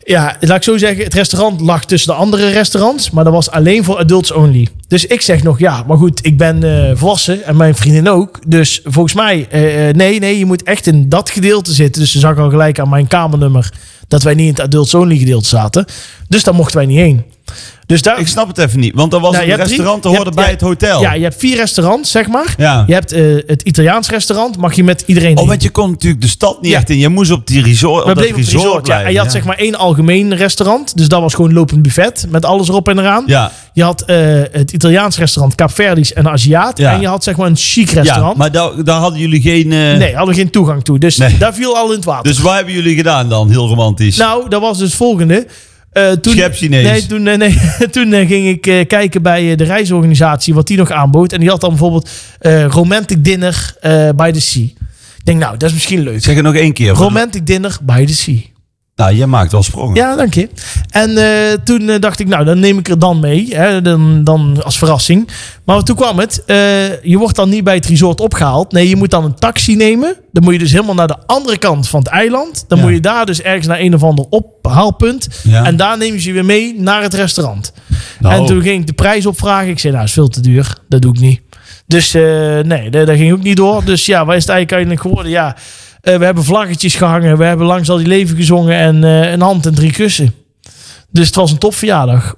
Ja, laat ik zo zeggen, het restaurant lag tussen de andere restaurants, maar dat was alleen voor adults only. Dus ik zeg nog, ja, maar goed, ik ben volwassen en mijn vriendin ook. Dus volgens mij, nee, je moet echt in dat gedeelte zitten. Dus ze zag al gelijk aan mijn kamernummer dat wij niet in het adults only gedeelte zaten. Dus daar mochten wij niet heen. Dus daar... Ik snap het even niet, want er was een restaurant, dat hoorde bij het hotel. Ja, je hebt 4 restaurants, zeg maar. Ja. Je hebt het Italiaans restaurant, mag je met iedereen Oh, want je kon natuurlijk de stad niet echt in. Je moest op die resort, We bleven op het resort, blijven. En je had zeg maar 1 algemeen restaurant. Dus dat was gewoon lopend buffet, met alles erop en eraan. Ja. Je had het Italiaans restaurant, Kaapverdisch en Aziat. Ja. En je had zeg maar een chic restaurant. Ja, maar daar hadden jullie geen... Nee, hadden we geen toegang toe. Dus daar viel al in het water. Dus wat hebben jullie gedaan dan, heel romantisch? Nou, dat was dus het volgende. Schep-Chinees. Toen ging ik kijken bij de reisorganisatie wat die nog aanbood. En die had dan bijvoorbeeld romantic dinner by the sea. Ik denk, nou, dat is misschien leuk. Zeg het nog 1 keer. Romantic dinner by the sea. Nou, jij maakt wel sprongen. Ja, dank je. En toen dacht ik, nou, dan neem ik er dan mee. Hè, dan als verrassing. Maar toen kwam het. Je wordt dan niet bij het resort opgehaald. Nee, je moet dan een taxi nemen. Dan moet je dus helemaal naar de andere kant van het eiland. Dan moet je daar dus ergens naar een of ander ophaalpunt. Ja. En daar nemen ze je weer mee naar het restaurant. Nou. En toen ging ik de prijs opvragen. Ik zei, nou, is veel te duur. Dat doe ik niet. Dus nee, dat ging ook niet door. Dus ja, waar is het eigenlijk geworden? Ja... we hebben vlaggetjes gehangen. We hebben Lang zal die leven gezongen. En een hand en 3 kussen. Dus het was een topverjaardag.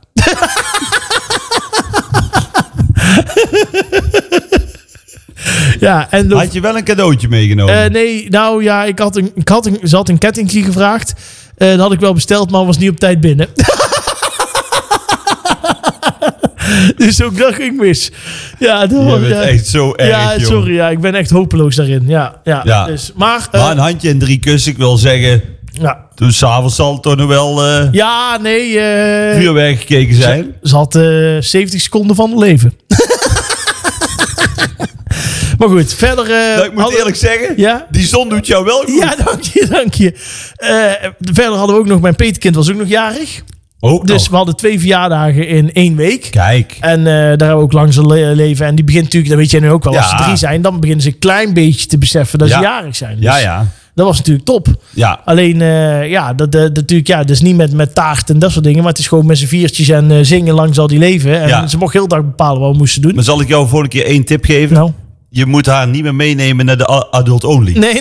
Ja, en had je wel een cadeautje meegenomen? Nee, nou ja, ze had een kettingje gevraagd. Dat had ik wel besteld, maar was niet op tijd binnen. Dus ook dat ging mis. Ja, je bent echt zo erg, ja, sorry, ja, ik ben echt hopeloos daarin. Ja. Dus, maar een handje en 3 kussen, ik wil zeggen... Ja. Toen s'avonds zal het toch nog wel... ja, nee... vuurwerk gekeken zijn. Ze had 70 seconden van haar leven. Maar goed, verder... nou, ik moet eerlijk zeggen, die zon doet jou wel goed. Ja, dank je. Verder hadden we ook nog... Mijn petekind was ook nog jarig. Ook dus nog. We hadden 2 verjaardagen in 1 week. Kijk. En daar hebben we ook lang zijn leven. En die begint natuurlijk, dat weet jij nu ook wel, als ze 3 zijn, dan beginnen ze een klein beetje te beseffen dat ze jarig zijn. Dus dat was natuurlijk top. Ja. Alleen, dat is niet met taart en dat soort dingen. Maar het is gewoon met z'n 4'tjes en zingen Lang zal die leven. En ze mocht heel dag bepalen wat we moesten doen. Maar zal ik jou volgende keer 1 tip geven? Nou. Je moet haar niet meer meenemen naar de adult only. Nee.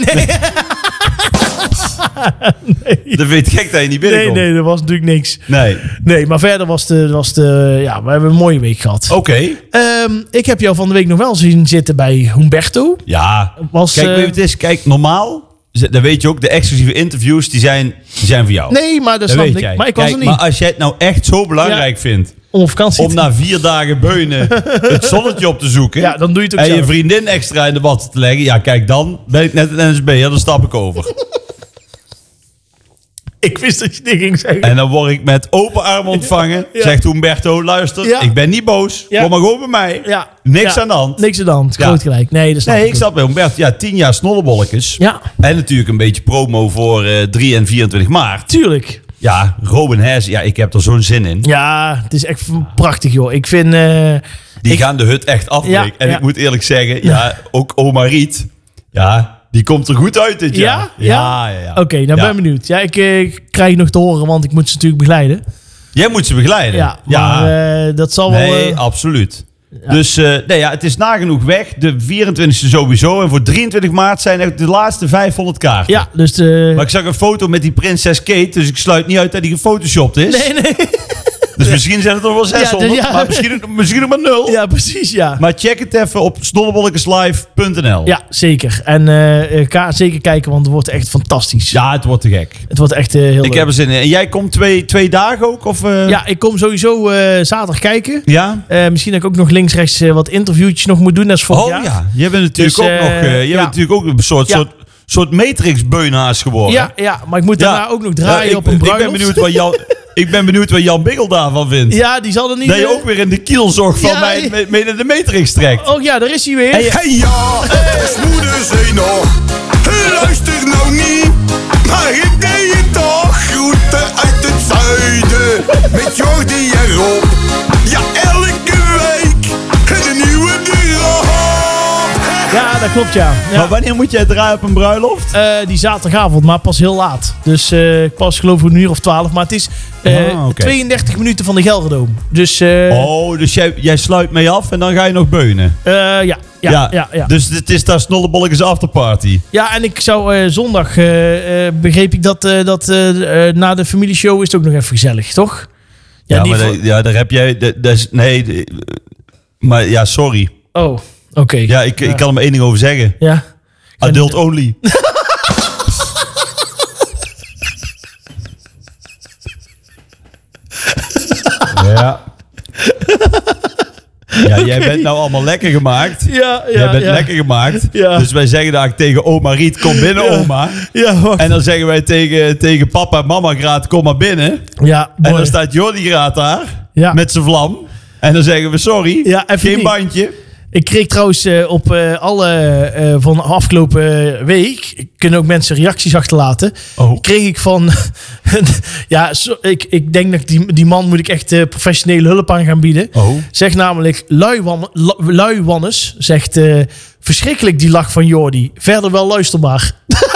Nee. Dat vind je gek dat je niet binnenkomt. Nee, dat was natuurlijk niks. Nee, maar verder was we hebben een mooie week gehad. Oké. Ik heb jou van de week nog wel zien zitten bij Humberto. Ja. Kijk, weet je het is? Kijk, normaal, dan weet je ook, de exclusieve interviews, die zijn voor jou. Nee, maar dat snap ik. Maar ik was er niet. Maar als jij het nou echt zo belangrijk vindt... Om op vakantie om na 4 dagen beunen het zonnetje op te zoeken. Ja, dan doe je het ook en zelf. Je vriendin extra in de watten te leggen. Ja, kijk, dan ben ik net een NSB'er. Dan stap ik over. Ik wist dat je dit ging zeggen. En dan word ik met open armen ontvangen. Ja. Zegt Humberto, luister, ik ben niet boos. Kom maar gewoon bij mij. Ja. Niks aan de hand. Niks aan de hand. Groot gelijk. Nee, dat snap ik zat bij Humberto. Ja, 10 jaar snollebolletjes. Ja. En natuurlijk een beetje promo voor 3 en 24 maart. Tuurlijk. Ja, Robin Hess. Ja, ik heb er zo'n zin in. Ja, het is echt prachtig, joh. Ik vind... die gaan de hut echt afbreken. En ik moet eerlijk zeggen, ook oma Riet. Ja... Die komt er goed uit dit jaar. Ja. Oké, nou ben ik benieuwd. Ja, ik krijg nog te horen, want ik moet ze natuurlijk begeleiden. Jij moet ze begeleiden? Ja, maar dat zal wel... Nee, absoluut. Ja. Dus het is nagenoeg weg. De 24e sowieso. En voor 23 maart zijn er de laatste 500 kaarten. Ja, dus Maar ik zag een foto met die prinses Kate. Dus ik sluit niet uit dat die gefotoshopt is. Nee. Dus misschien zijn het nog wel 600, maar misschien nog maar 0. Ja, precies, ja. Maar check het even op snollebolletjeslive.nl. Ja, zeker. En zeker kijken, want het wordt echt fantastisch. Ja, het wordt te gek. Het wordt echt heel leuk. Ik heb er zin in. En jij komt 2 dagen ook? Of, Ja, ik kom sowieso zaterdag kijken. Ja? Misschien dat ik ook nog links-rechts wat interviewtjes nog moet doen. Dat is vorig jaar. Ja. Jij bent natuurlijk ook nog... jij bent natuurlijk ook een soort Matrix-beunhaas geworden. Ja, maar ik moet daarna ook nog draaien op een bruiloft. Ik ben benieuwd wat Jan Biggel daarvan vindt. Ja, die zal er niet... Dat je ook weer in de kielzog van mij mee naar de Matrix trekt. Oh ja, daar is hij weer. Hey ja, moeder zei nog. Luister nou niet. Maar ik deed je toch. Groeten uit het zuiden. Met Jordi en Rob. Ja, elke week. Een nieuwe drop. Ja, dat klopt ja. Maar wanneer moet jij draaien op een bruiloft? Die zaterdagavond, maar pas heel laat. Dus pas geloof ik een uur of 12. Maar het is 32 minuten van de Gelderdoom. Dus, dus jij sluit mee af en dan ga je nog beunen? Ja. Dus het is daar Snollebolletjes afterparty? Ja, en ik zou zondag, begreep ik dat na de familieshow is het ook nog even gezellig, toch? Ja, maar daar heb jij... maar ja, sorry. Oh, oké. Ja, ik kan er maar één ding over zeggen. Ja. Adult only. Ja. Ja, jij bent nou allemaal lekker gemaakt. Jij bent lekker gemaakt. Ja. Dus wij zeggen daar tegen oma Riet, kom binnen oma. Ja, wacht. En dan zeggen wij tegen papa en mama Graat, kom maar binnen. Ja, mooi. En dan staat Jordi Graat daar. Ja. Met zijn vlam. En dan zeggen we sorry, geen bandje. Ik kreeg trouwens op alle van de afgelopen week, kunnen ook mensen reacties achterlaten. Kreeg ik van, ik denk dat die man moet ik echt professionele hulp aan gaan bieden. Zegt namelijk, Lui Wannes zegt, verschrikkelijk die lach van Jordi. Verder wel luisterbaar.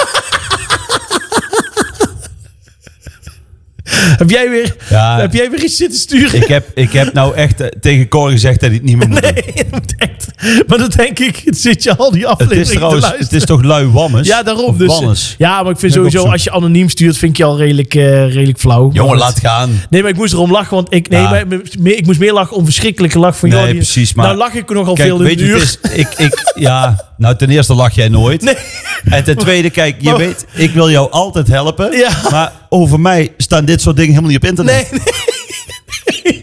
Heb jij weer iets zitten sturen? Ik heb nou echt tegen Cor gezegd dat hij het niet meer moet doen. Nee, dat moet echt. Maar dan denk ik, zit je al die aflevering te luisteren. Het is toch Lui Wammes? Ja, daarom. Dus, ja, maar ik vind sowieso, als je anoniem stuurt, vind ik je al redelijk flauw. Jongen, laat gaan. Nee, maar ik moest erom lachen, want ik moest meer lachen om verschrikkelijke lach van Jordi. Nee, precies. Maar nou lach ik nogal veel in de uur. Nou, ten eerste lach jij nooit. Nee. En ten tweede, kijk, je weet, ik wil jou altijd helpen. Ja. Maar over mij staan dit soort dingen helemaal niet op internet. Nee.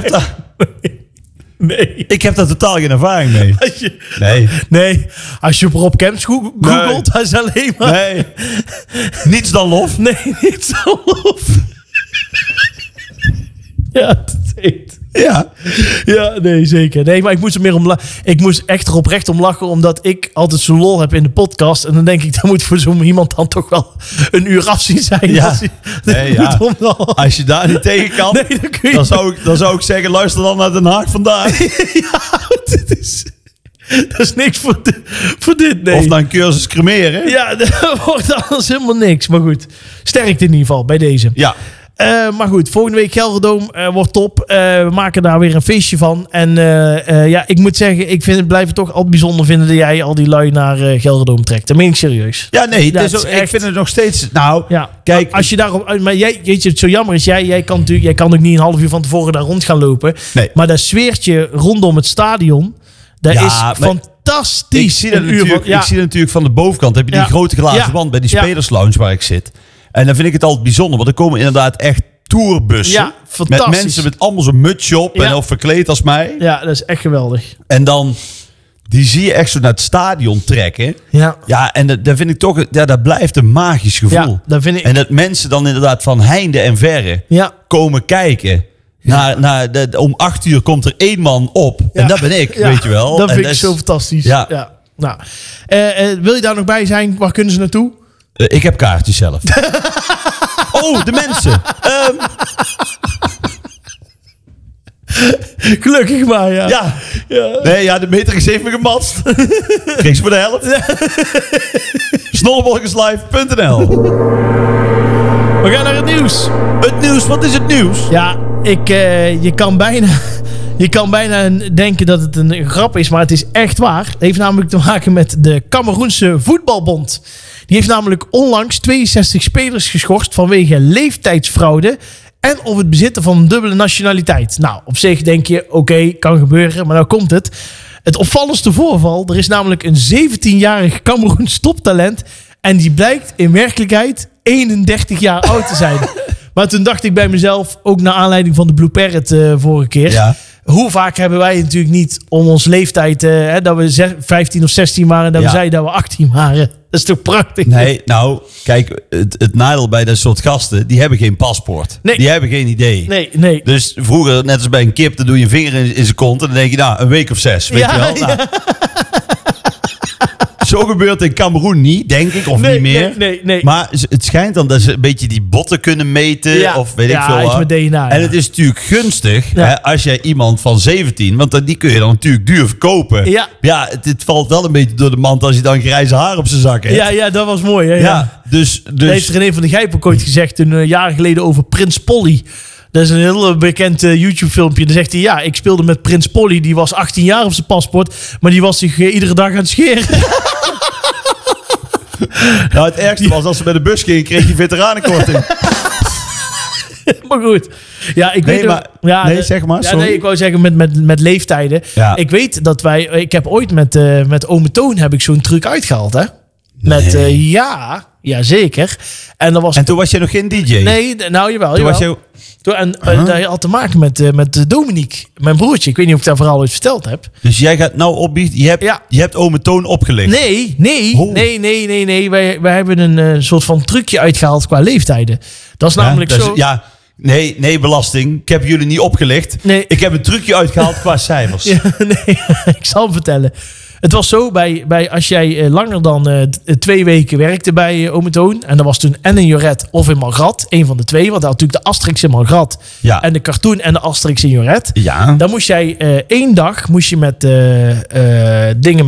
Ik heb daar totaal geen ervaring mee. Nee. Als je op Rob Kemps googelt, hij is alleen maar... Nee. Niets dan lof. Nee, niets dan lof. Ja, dat heet. Ja, nee, zeker. Nee, maar ik moest er meer om lachen. Ik moest echt er oprecht om lachen, omdat ik altijd zo'n lol heb in de podcast. En dan denk ik, dan moet voor zo'n iemand dan toch wel een uur afzien zijn. Ja. Als je daar niet tegen kan, dan zou ik zeggen, luister dan naar Den Haag vandaag. Dat is niks voor dit, nee. Of naar een cursus cremeren. Ja, dat wordt anders helemaal niks. Maar goed, sterkte in ieder geval bij deze. Ja. Maar goed, volgende week Gelderdoom wordt top. We maken daar weer een feestje van. En ik moet zeggen, ik blijf het toch al bijzonder vinden dat jij al die lui naar Gelderdoom trekt. Dat meen ik serieus. Ja, nee, het is ook, ik vind het nog steeds... Nou, kijk... Als je daarop... Maar weet je, het zo jammer is, jij kan ook niet een half uur van tevoren daar rond gaan lopen. Nee. Maar dat sfeertje rondom het stadion, dat is fantastisch. Ik zie dat natuurlijk van de bovenkant. Heb je die grote glazen wand bij die spelerslounge waar ik zit. En dan vind ik het altijd bijzonder, want er komen inderdaad echt tourbussen. Ja, fantastisch. Met mensen met allemaal zo'n mutsje op en of verkleed als mij. Ja, dat is echt geweldig. En dan, die zie je echt zo naar het stadion trekken. Ja. Ja, en dat vind ik toch, dat blijft een magisch gevoel. Ja, dat vind ik... En dat mensen dan inderdaad van heinde en verre komen kijken. Om 8:00 komt er 1 man op. Ja. En dat ben ik, weet je wel. Dat vind ik zo fantastisch. Ja. Nou, wil je daar nog bij zijn? Waar kunnen ze naartoe? Ik heb kaartjes zelf. Oh, de mensen. Gelukkig maar, ja. Nee, de meter is even gematst. Kreeg ze voor de helft. Snollebolletjeslive.nl. We gaan naar het nieuws. Het nieuws, wat is het nieuws? Ja, je kan bijna denken dat het een grap is, maar het is echt waar. Het heeft namelijk te maken met de Kameroense Voetbalbond. Die heeft namelijk onlangs 62 spelers geschorst vanwege leeftijdsfraude en of het bezitten van een dubbele nationaliteit. Nou, op zich denk je, oké, kan gebeuren, maar nou komt het. Het opvallendste voorval, er is namelijk een 17-jarig Kameroens toptalent en die blijkt in werkelijkheid 31 jaar oud te zijn. Maar toen dacht ik bij mezelf, ook naar aanleiding van de Blue Parrot vorige keer... Ja. Hoe vaak hebben wij natuurlijk niet om ons leeftijd... dat we 15 of 16 waren en dat we zeiden dat we 18 waren. Dat is toch prachtig? Nee, nou, kijk, het nadeel bij dat soort gasten... die hebben geen paspoort. Nee. Die hebben geen idee. Nee. Dus vroeger, net als bij een kip... dan doe je een vinger in zijn kont... en dan denk je, nou, een week of 6, weet je wel. Nou. Zo gebeurt in Kameroen niet, denk ik, of niet meer. Nee. Maar het schijnt dan dat ze een beetje die botten kunnen meten, of weet ik veel wat. Met DNA, en het is natuurlijk gunstig hè, als jij iemand van 17, want die kun je dan natuurlijk duur verkopen. Ja, het valt wel een beetje door de mand als je dan grijze haar op zijn zak hebt. Ja, dat was mooi. Hè? Ja, dus... Dat heeft René van der Gijp ook ooit gezegd, een jaar geleden over Prins Polly. Dat is een heel bekend YouTube-filmpje. Dan zegt hij, ja, ik speelde met Prins Polly. Die was 18 jaar op zijn paspoort. Maar die was zich iedere dag aan het scheren. Nou, het ergste was als ze bij de bus gingen, kreeg je veteranenkorting. Maar goed. Ja, ik weet zeg maar. Sorry. Ik wou zeggen met leeftijden. Ja. Ik weet dat ik heb ooit met Ome Toon heb ik zo'n truc uitgehaald, hè? Met, ja, zeker. En toen was je nog geen DJ? Nee, nou jawel. Toen was je... Dat had te maken met Dominique, mijn broertje. Ik weet niet of ik daar vooral ooit verteld heb. Dus jij gaat nou opbiechten, je hebt Ome Toon opgelicht? Nee. Wij hebben een soort van trucje uitgehaald qua leeftijden. Dat is namelijk zo... Nee, belasting. Ik heb jullie niet opgelicht. Nee. Ik heb een trucje uitgehaald qua cijfers. Ik zal hem vertellen. Het was zo, bij als jij langer dan 2 weken werkte bij Ome Toon... en dat was toen en in Joret of in Margrat, een van de twee... want hij had natuurlijk de Asterix in Margrat... en de cartoon en de Asterix in Joret. Ja. Dan moest jij 1 dag met dingen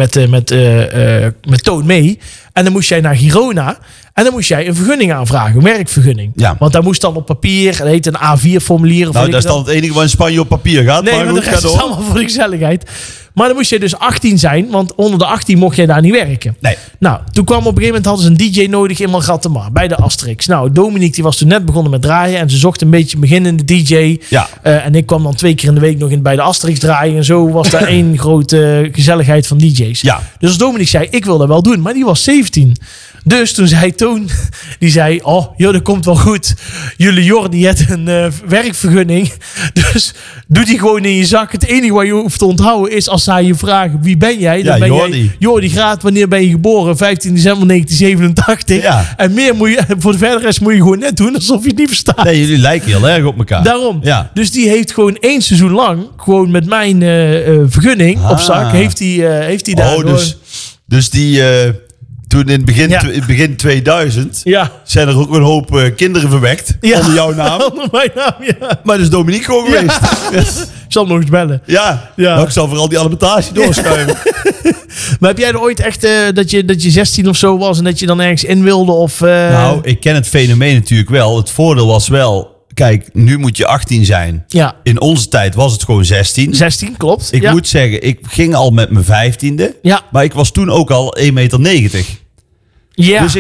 met Toon mee... en dan moest jij naar Girona... En dan moest jij een vergunning aanvragen, een werkvergunning. Ja. Want dat moest dan op papier, dat heet een A4-formulier. Nou, dat is dan het enige wat in Spanje op papier gaat. Nee, maar de rest is allemaal voor de gezelligheid. Maar dan moest je dus 18 zijn, want onder de 18 mocht jij daar niet werken. Nee. Nou, toen kwam op een gegeven moment, hadden ze een DJ nodig in Margrat bij de Asterix. Nou, Dominique die was toen net begonnen met draaien en ze zocht een beetje een beginnende DJ. Ja. En ik kwam dan 2 keer in de week nog bij de Asterix draaien. En zo was daar één grote gezelligheid van DJ's. Ja. Dus als Dominique zei, ik wil dat wel doen, maar die was 17. Dus toen zei Toon, die zei, dat komt wel goed. Jullie Jordi heeft een werkvergunning. Dus doe die gewoon in je zak. Het enige wat je hoeft te onthouden is als zij je vragen, wie ben jij? Dan ben Jordi. Jij Jordi Graat, wanneer ben je geboren? 15 december 1987. Ja. En meer moet je, voor de verder rest moet je gewoon net doen alsof je het niet verstaat. Nee, jullie lijken heel erg op elkaar. Daarom. Ja. Dus die heeft gewoon 1 seizoen lang, gewoon met mijn vergunning op zak, heeft hij daar. Dus die... Toen in het begin 2000 zijn er ook een hoop kinderen verwekt onder jouw naam. Onder mijn naam, ja. Maar dat is Dominique gewoon geweest. Ik zal nog eens bellen. Ja. Nou, ik zal vooral die alimentatie doorschuiven. Maar heb jij er ooit echt dat je 16 of zo was en dat je dan ergens in wilde? Of, Nou, ik ken het fenomeen natuurlijk wel. Het voordeel was wel... Kijk, nu moet je 18 zijn. Ja. In onze tijd was het gewoon 16. 16, klopt. Ik moet zeggen, ik ging al met mijn 15e. Ja. Maar ik was toen ook al 1,90 meter. Ja. Dus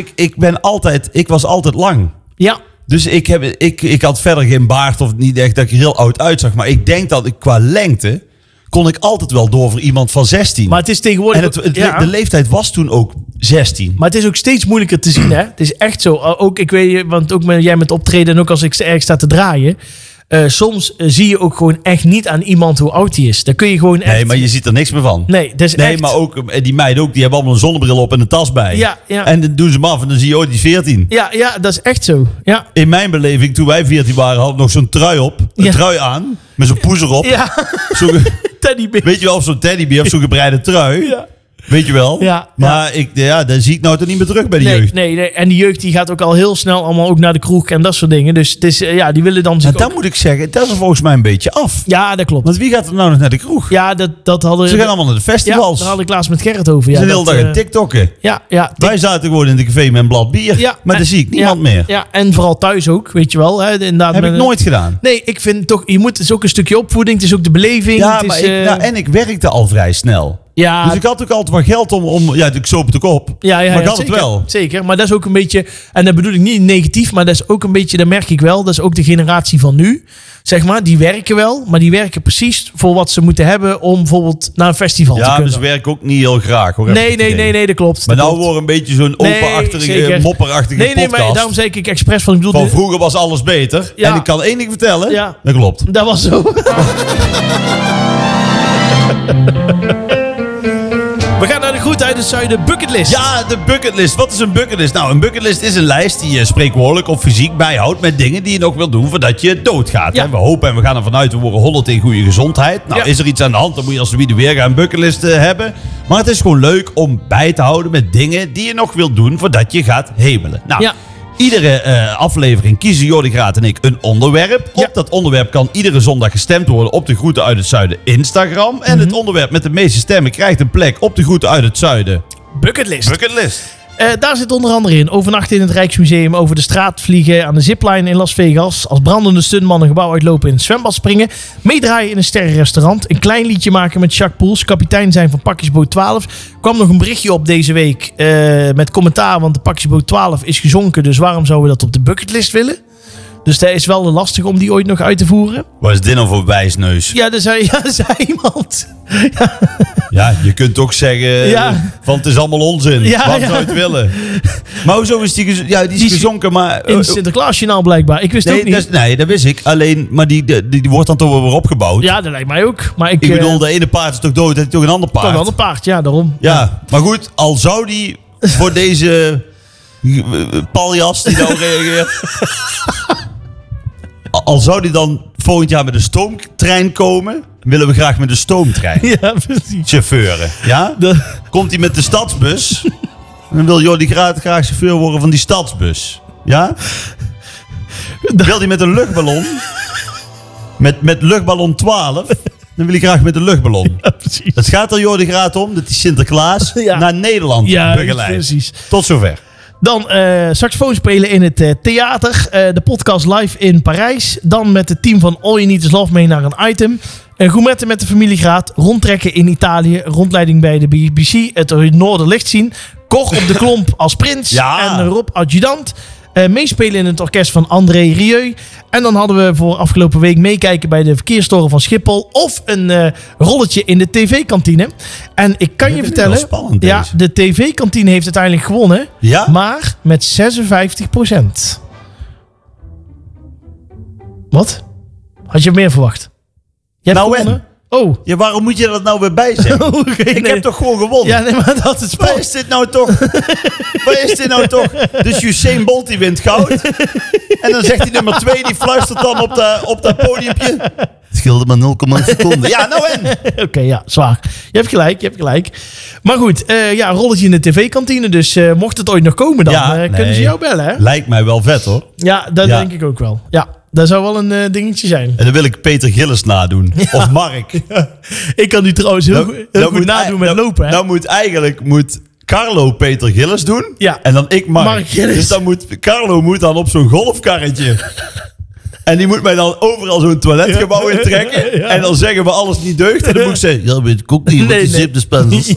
ik was altijd lang. Ja. Dus ik had verder geen baard of niet echt dat ik er heel oud uitzag. Maar ik denk dat ik qua lengte... kon ik altijd wel door voor iemand van 16. Maar het is tegenwoordig... En de leeftijd was toen ook 16. Maar het is ook steeds moeilijker te zien, hè? Het is echt zo. Ook, ik weet, want ook jij met optreden en ook als ik ergens sta te draaien... soms zie je ook gewoon echt niet aan iemand hoe oud die is. Daar kun je gewoon echt... Nee, maar je ziet er niks meer van. Nee, dat is echt... maar ook die meiden ook, die hebben allemaal een zonnebril op en een tas bij. Ja. En dan doen ze hem af en dan zie je, die is 14. Ja, dat is echt zo. Ja. In mijn beleving, toen wij 14 waren, had ik nog zo'n trui op. Een trui aan, met zo'n poes erop. Ja. Teddybeer. Weet je wel, of zo'n teddybeer of zo'n gebreide trui. Ja. Weet je wel? Ja, maar dat zie ik nou toch niet meer terug bij de jeugd. Nee. En die jeugd die gaat ook al heel snel allemaal ook naar de kroeg en dat soort dingen. Dus het is, die willen dan zich dan moet ik zeggen, dat is er volgens mij een beetje af. Ja, dat klopt. Want wie gaat er nou nog naar de kroeg? Ja, dat hadden... Ze gaan allemaal naar de festivals. Ja, daar had ik laatst met Gerrit over. Ja, ze zijn de hele dag in TikTokken. Ja. Wij zaten gewoon in de café met een blad bier. Ja, maar daar zie ik niemand meer. Ja, en vooral thuis ook, weet je wel. Hè, heb ik nooit gedaan. Nee, ik vind toch, het is ook een stukje opvoeding. Het is ook de beleving. Ja, en ik werkte al vrij snel. Ja. Dus ik had ook altijd wel geld om ik zoop het ook op. Ja, maar ik had het wel. Zeker, maar dat is ook een beetje, en dat bedoel ik niet negatief, maar dat is ook een beetje, dat merk ik wel, dat is ook de generatie van nu, zeg maar, die werken wel, maar die werken precies voor wat ze moeten hebben om bijvoorbeeld naar een festival te kunnen. Ja, dus ze werken ook niet heel graag, hoor. Nee, dat klopt. Maar nou wordt een beetje zo'n openachtige, mopperachtige podcast. Nee, maar daarom zei ik expres van, ik bedoel... Van vroeger was alles beter. Ja. En ik kan één ding vertellen, dat klopt. Dat was zo. We gaan naar de Groet uit het Zuiden bucketlist. Ja, de bucketlist. Wat is een bucketlist? Nou, een bucketlist is een lijst die je spreekwoordelijk of fysiek bijhoudt met dingen die je nog wil doen voordat je doodgaat. Ja. Hè? We hopen en we gaan ervan uit, we worden 100 in goede gezondheid. Nou, is er iets aan de hand, dan moet je als we weer gaan een bucketlist hebben. Maar het is gewoon leuk om bij te houden met dingen die je nog wilt doen voordat je gaat hemelen. Nou, Ja. Iedere aflevering kiezen Jordi Graat en ik een onderwerp. Ja. Op dat onderwerp kan iedere zondag gestemd worden op de Groeten uit het Zuiden Instagram. En het onderwerp met de meeste stemmen krijgt een plek op de Groeten uit het Zuiden Bucketlist. bucketlist. Daar zit onder andere in overnachten in het Rijksmuseum, over de straat vliegen, aan de zipline in Las Vegas, als brandende stuntman een gebouw uitlopen in het zwembad springen, meedraaien in een sterrenrestaurant, een klein liedje maken met Jacques Poels, kapitein zijn van Pakjesboot 12. Kwam nog een berichtje op deze week met commentaar, want de Pakjesboot 12 is gezonken, dus waarom zouden we dat op de bucketlist willen? Dus dat is wel lastig om die ooit nog uit te voeren. Wat is dit nou voor wijsneus? Ja, er zei iemand. Ja, je kunt ook zeggen Ja. van het is allemaal onzin. Ja, Waarom ja. zou je het willen? Maar hoezo is die gezonken? Ja, die is gezonken, maar... In het Sinterklaasjournaal blijkbaar. Ik wist het ook niet. Dat wist ik. Alleen, maar die wordt dan toch weer opgebouwd. Ja, dat lijkt mij ook. Maar ik bedoel, de ene paard is toch dood, heeft hij toch een ander paard? Toch een ander paard, ja, daarom. Ja, maar goed, al zou die voor deze paljas die nou reageert... Al zou die dan volgend jaar met een stoomtrein komen, willen we graag met een stoomtrein Ja, precies. chauffeuren. Ja? Komt hij met de stadsbus, dan wil Jordi graag chauffeur worden van die stadsbus. Ja? Wil hij met een luchtballon, met luchtballon 12, dan wil hij graag met een luchtballon. Ja, precies. Het gaat er Jordi Graat om dat hij Sinterklaas Ja. naar Nederland Ja, begeleidt. precies. Tot zover. Dan saxofoon spelen in het theater. De podcast live in Parijs. Dan met het team van All You Need Is Love mee naar een item. Gourmetten met de familie Graat. Rondtrekken in Italië. Rondleiding bij de BBC. Het Noorderlicht zien. Cor op de klomp als prins. Ja. En Rob adjudant. Meespelen in het orkest van André Rieu. En dan hadden we voor afgelopen week meekijken bij de verkeerstoren van Schiphol. Of een rolletje in de tv-kantine. En ik kan je vind ik vertellen. wel spannend, Ja, deze. de tv-kantine heeft uiteindelijk gewonnen. Ja? Maar met 56%. Wat? Had je meer verwacht? Je hebt Nou, gewonnen? Oh. Ja, waarom moet je dat nou weer bij zeggen? Oké, Ik nee. heb toch gewoon gewonnen? Ja, nee, maar dat is Waar spannend. is dit nou toch? Waar is dit nou toch? Dus Usain Bolt die wint goud. En dan zegt die nummer 2, die fluistert dan op dat podiumpje. Het scheelde maar 0,1 seconden. Ja, nou en? Oké, ja, zwaar. Je hebt gelijk. Maar goed, ja, een rolletje in de tv-kantine. Dus mocht het ooit nog komen dan, kunnen ze jou bellen, hè? Lijkt mij wel vet, hoor. Ja, dat denk ik ook wel. Ja, dat zou wel een dingetje zijn. En dan wil ik Peter Gillis nadoen. Of Mark. Ik kan nu trouwens heel goed moet nadoen met lopen, hè? Nou moet Carlo Peter Gillis doen. Ja. En dan ik Mark. Mark Gillis. Dus dan Carlo moet dan op zo'n golfkarretje. En die moet mij dan overal zo'n toiletgebouw in trekken. Ja. En dan zeggen we alles niet deugt. En dan moet ik zeggen, ja, weet ik ook niet, want die zipdispensers.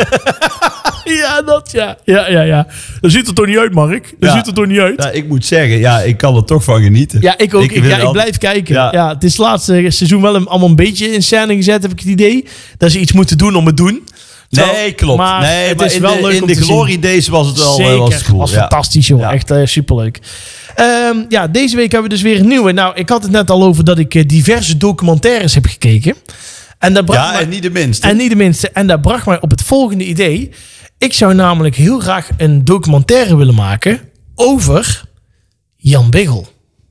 Ja, dat ja. Ja. Dat ziet er toch niet uit, Mark? Dat Ja. ziet er toch niet uit? Ja, ik moet zeggen, ja, ik kan er toch van genieten. Ja, ik ook. Ik vind blijf kijken. Ja. Ja. Het is het laatste seizoen wel allemaal een beetje in scène gezet, heb ik het idee. Dat ze iets moeten doen om het doen. Nee, klopt. Maar nee, het maar is in wel de, leuk in om de te zien. Glory Days was het wel Zeker, was het cool. was Ja. fantastisch, joh. Ja. Echt superleuk. Ja, deze week hebben we dus weer een nieuwe. Nou, ik had het net al over dat ik diverse documentaires heb gekeken. En dat bracht Ja, mij... en niet de minste. En niet de minste. En dat bracht mij op het volgende idee. Ik zou namelijk heel graag een documentaire willen maken over Jan Biggel.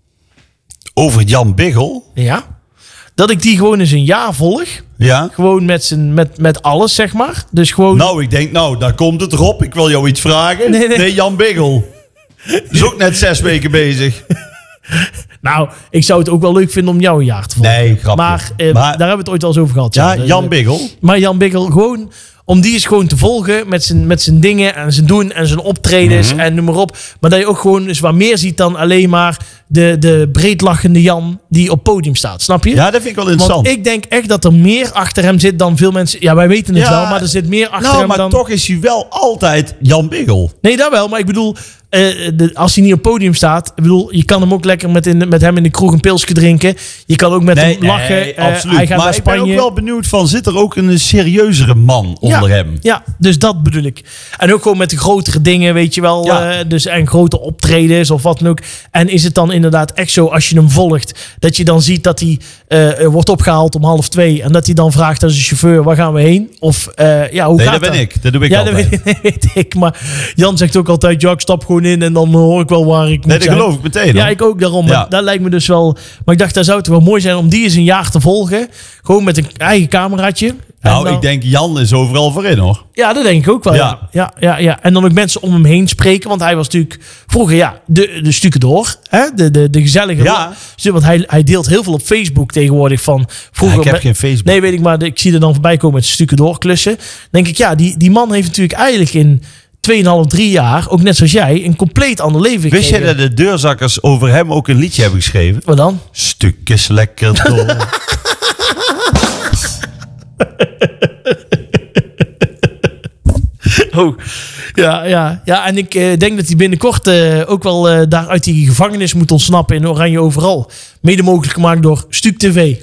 Over Jan Biggel. Ja. Dat ik die gewoon eens een jaar volg. Ja. Gewoon met alles, zeg maar. Dus gewoon... Nou, ik denk, daar komt het Rob. Ik wil jou iets vragen. Nee. Jan Biggel. Is ook net 6 weken bezig. Nou, ik zou het ook wel leuk vinden om jou een jaar te volgen. Nee, grapje. Maar, Maar- daar hebben we het ooit al eens over gehad. Ja, Dus, Jan Biggel. Maar Jan Biggel, gewoon... Om die eens gewoon te volgen met zijn dingen en zijn doen en zijn optredens en noem maar op. Maar dat je ook gewoon eens wat meer ziet dan alleen maar de breedlachende Jan die op podium staat. Snap je? Ja, dat vind ik wel interessant. Want ik denk echt dat er meer achter hem zit dan veel mensen... Ja, wij weten het Ja. wel, maar er zit meer achter nou, hem maar dan... toch is hij wel altijd Jan Biggel. Nee, dat wel. Maar ik bedoel, als hij niet op het podium staat... Ik bedoel, je kan hem ook lekker met hem in de kroeg een pilsje drinken. Je kan ook met hem lachen. Absoluut. Hij gaat maar naar ik ben Spanje. ook wel benieuwd van... Zit er ook een serieuzere man onder hem? Ja, dus dat bedoel ik. En ook gewoon met de grotere dingen, weet je wel. Ja. Dus en grote optredens of wat dan ook. En is het dan inderdaad echt zo, als je hem volgt... dat je dan ziet dat hij wordt opgehaald om 1:30... en dat hij dan vraagt aan zijn chauffeur... waar gaan we heen? Of hoe gaat dat ben ik. Dat doe ik altijd. Dat weet ik. Maar Jan zegt ook altijd... ja, ik stap gewoon in en dan hoor ik wel waar ik moet Nee, dat zijn. geloof ik meteen. Ja, hoor. ik ook daarom. Ja. Maar dat lijkt me dus wel... Maar ik dacht, dat zou het wel mooi zijn om die eens een jaar te volgen. Gewoon met een eigen cameraatje. Nou, dan, ik denk Jan is overal voorin, hoor. Ja, dat denk ik ook wel. Ja. En dan ook mensen om hem heen spreken. Want hij was natuurlijk vroeger de stukendoor. Hè? De gezellige. Ja. Want hij deelt heel veel op Facebook tegenwoordig van... Vroeger ik heb geen Facebook. Nee, weet ik, maar ik zie er dan voorbij komen met stukendoor klussen. Dan denk ik, die man heeft natuurlijk eigenlijk in 2,5, 3 jaar... ook net zoals jij, een compleet ander leven Wist gekregen. jij dat de deurzakkers over hem ook een liedje hebben geschreven? Wat dan? Stukjes lekker door. Oh, ja. En ik denk dat hij binnenkort ook wel daar uit die gevangenis moet ontsnappen in Oranje Overal. Mede mogelijk gemaakt door Stuk TV.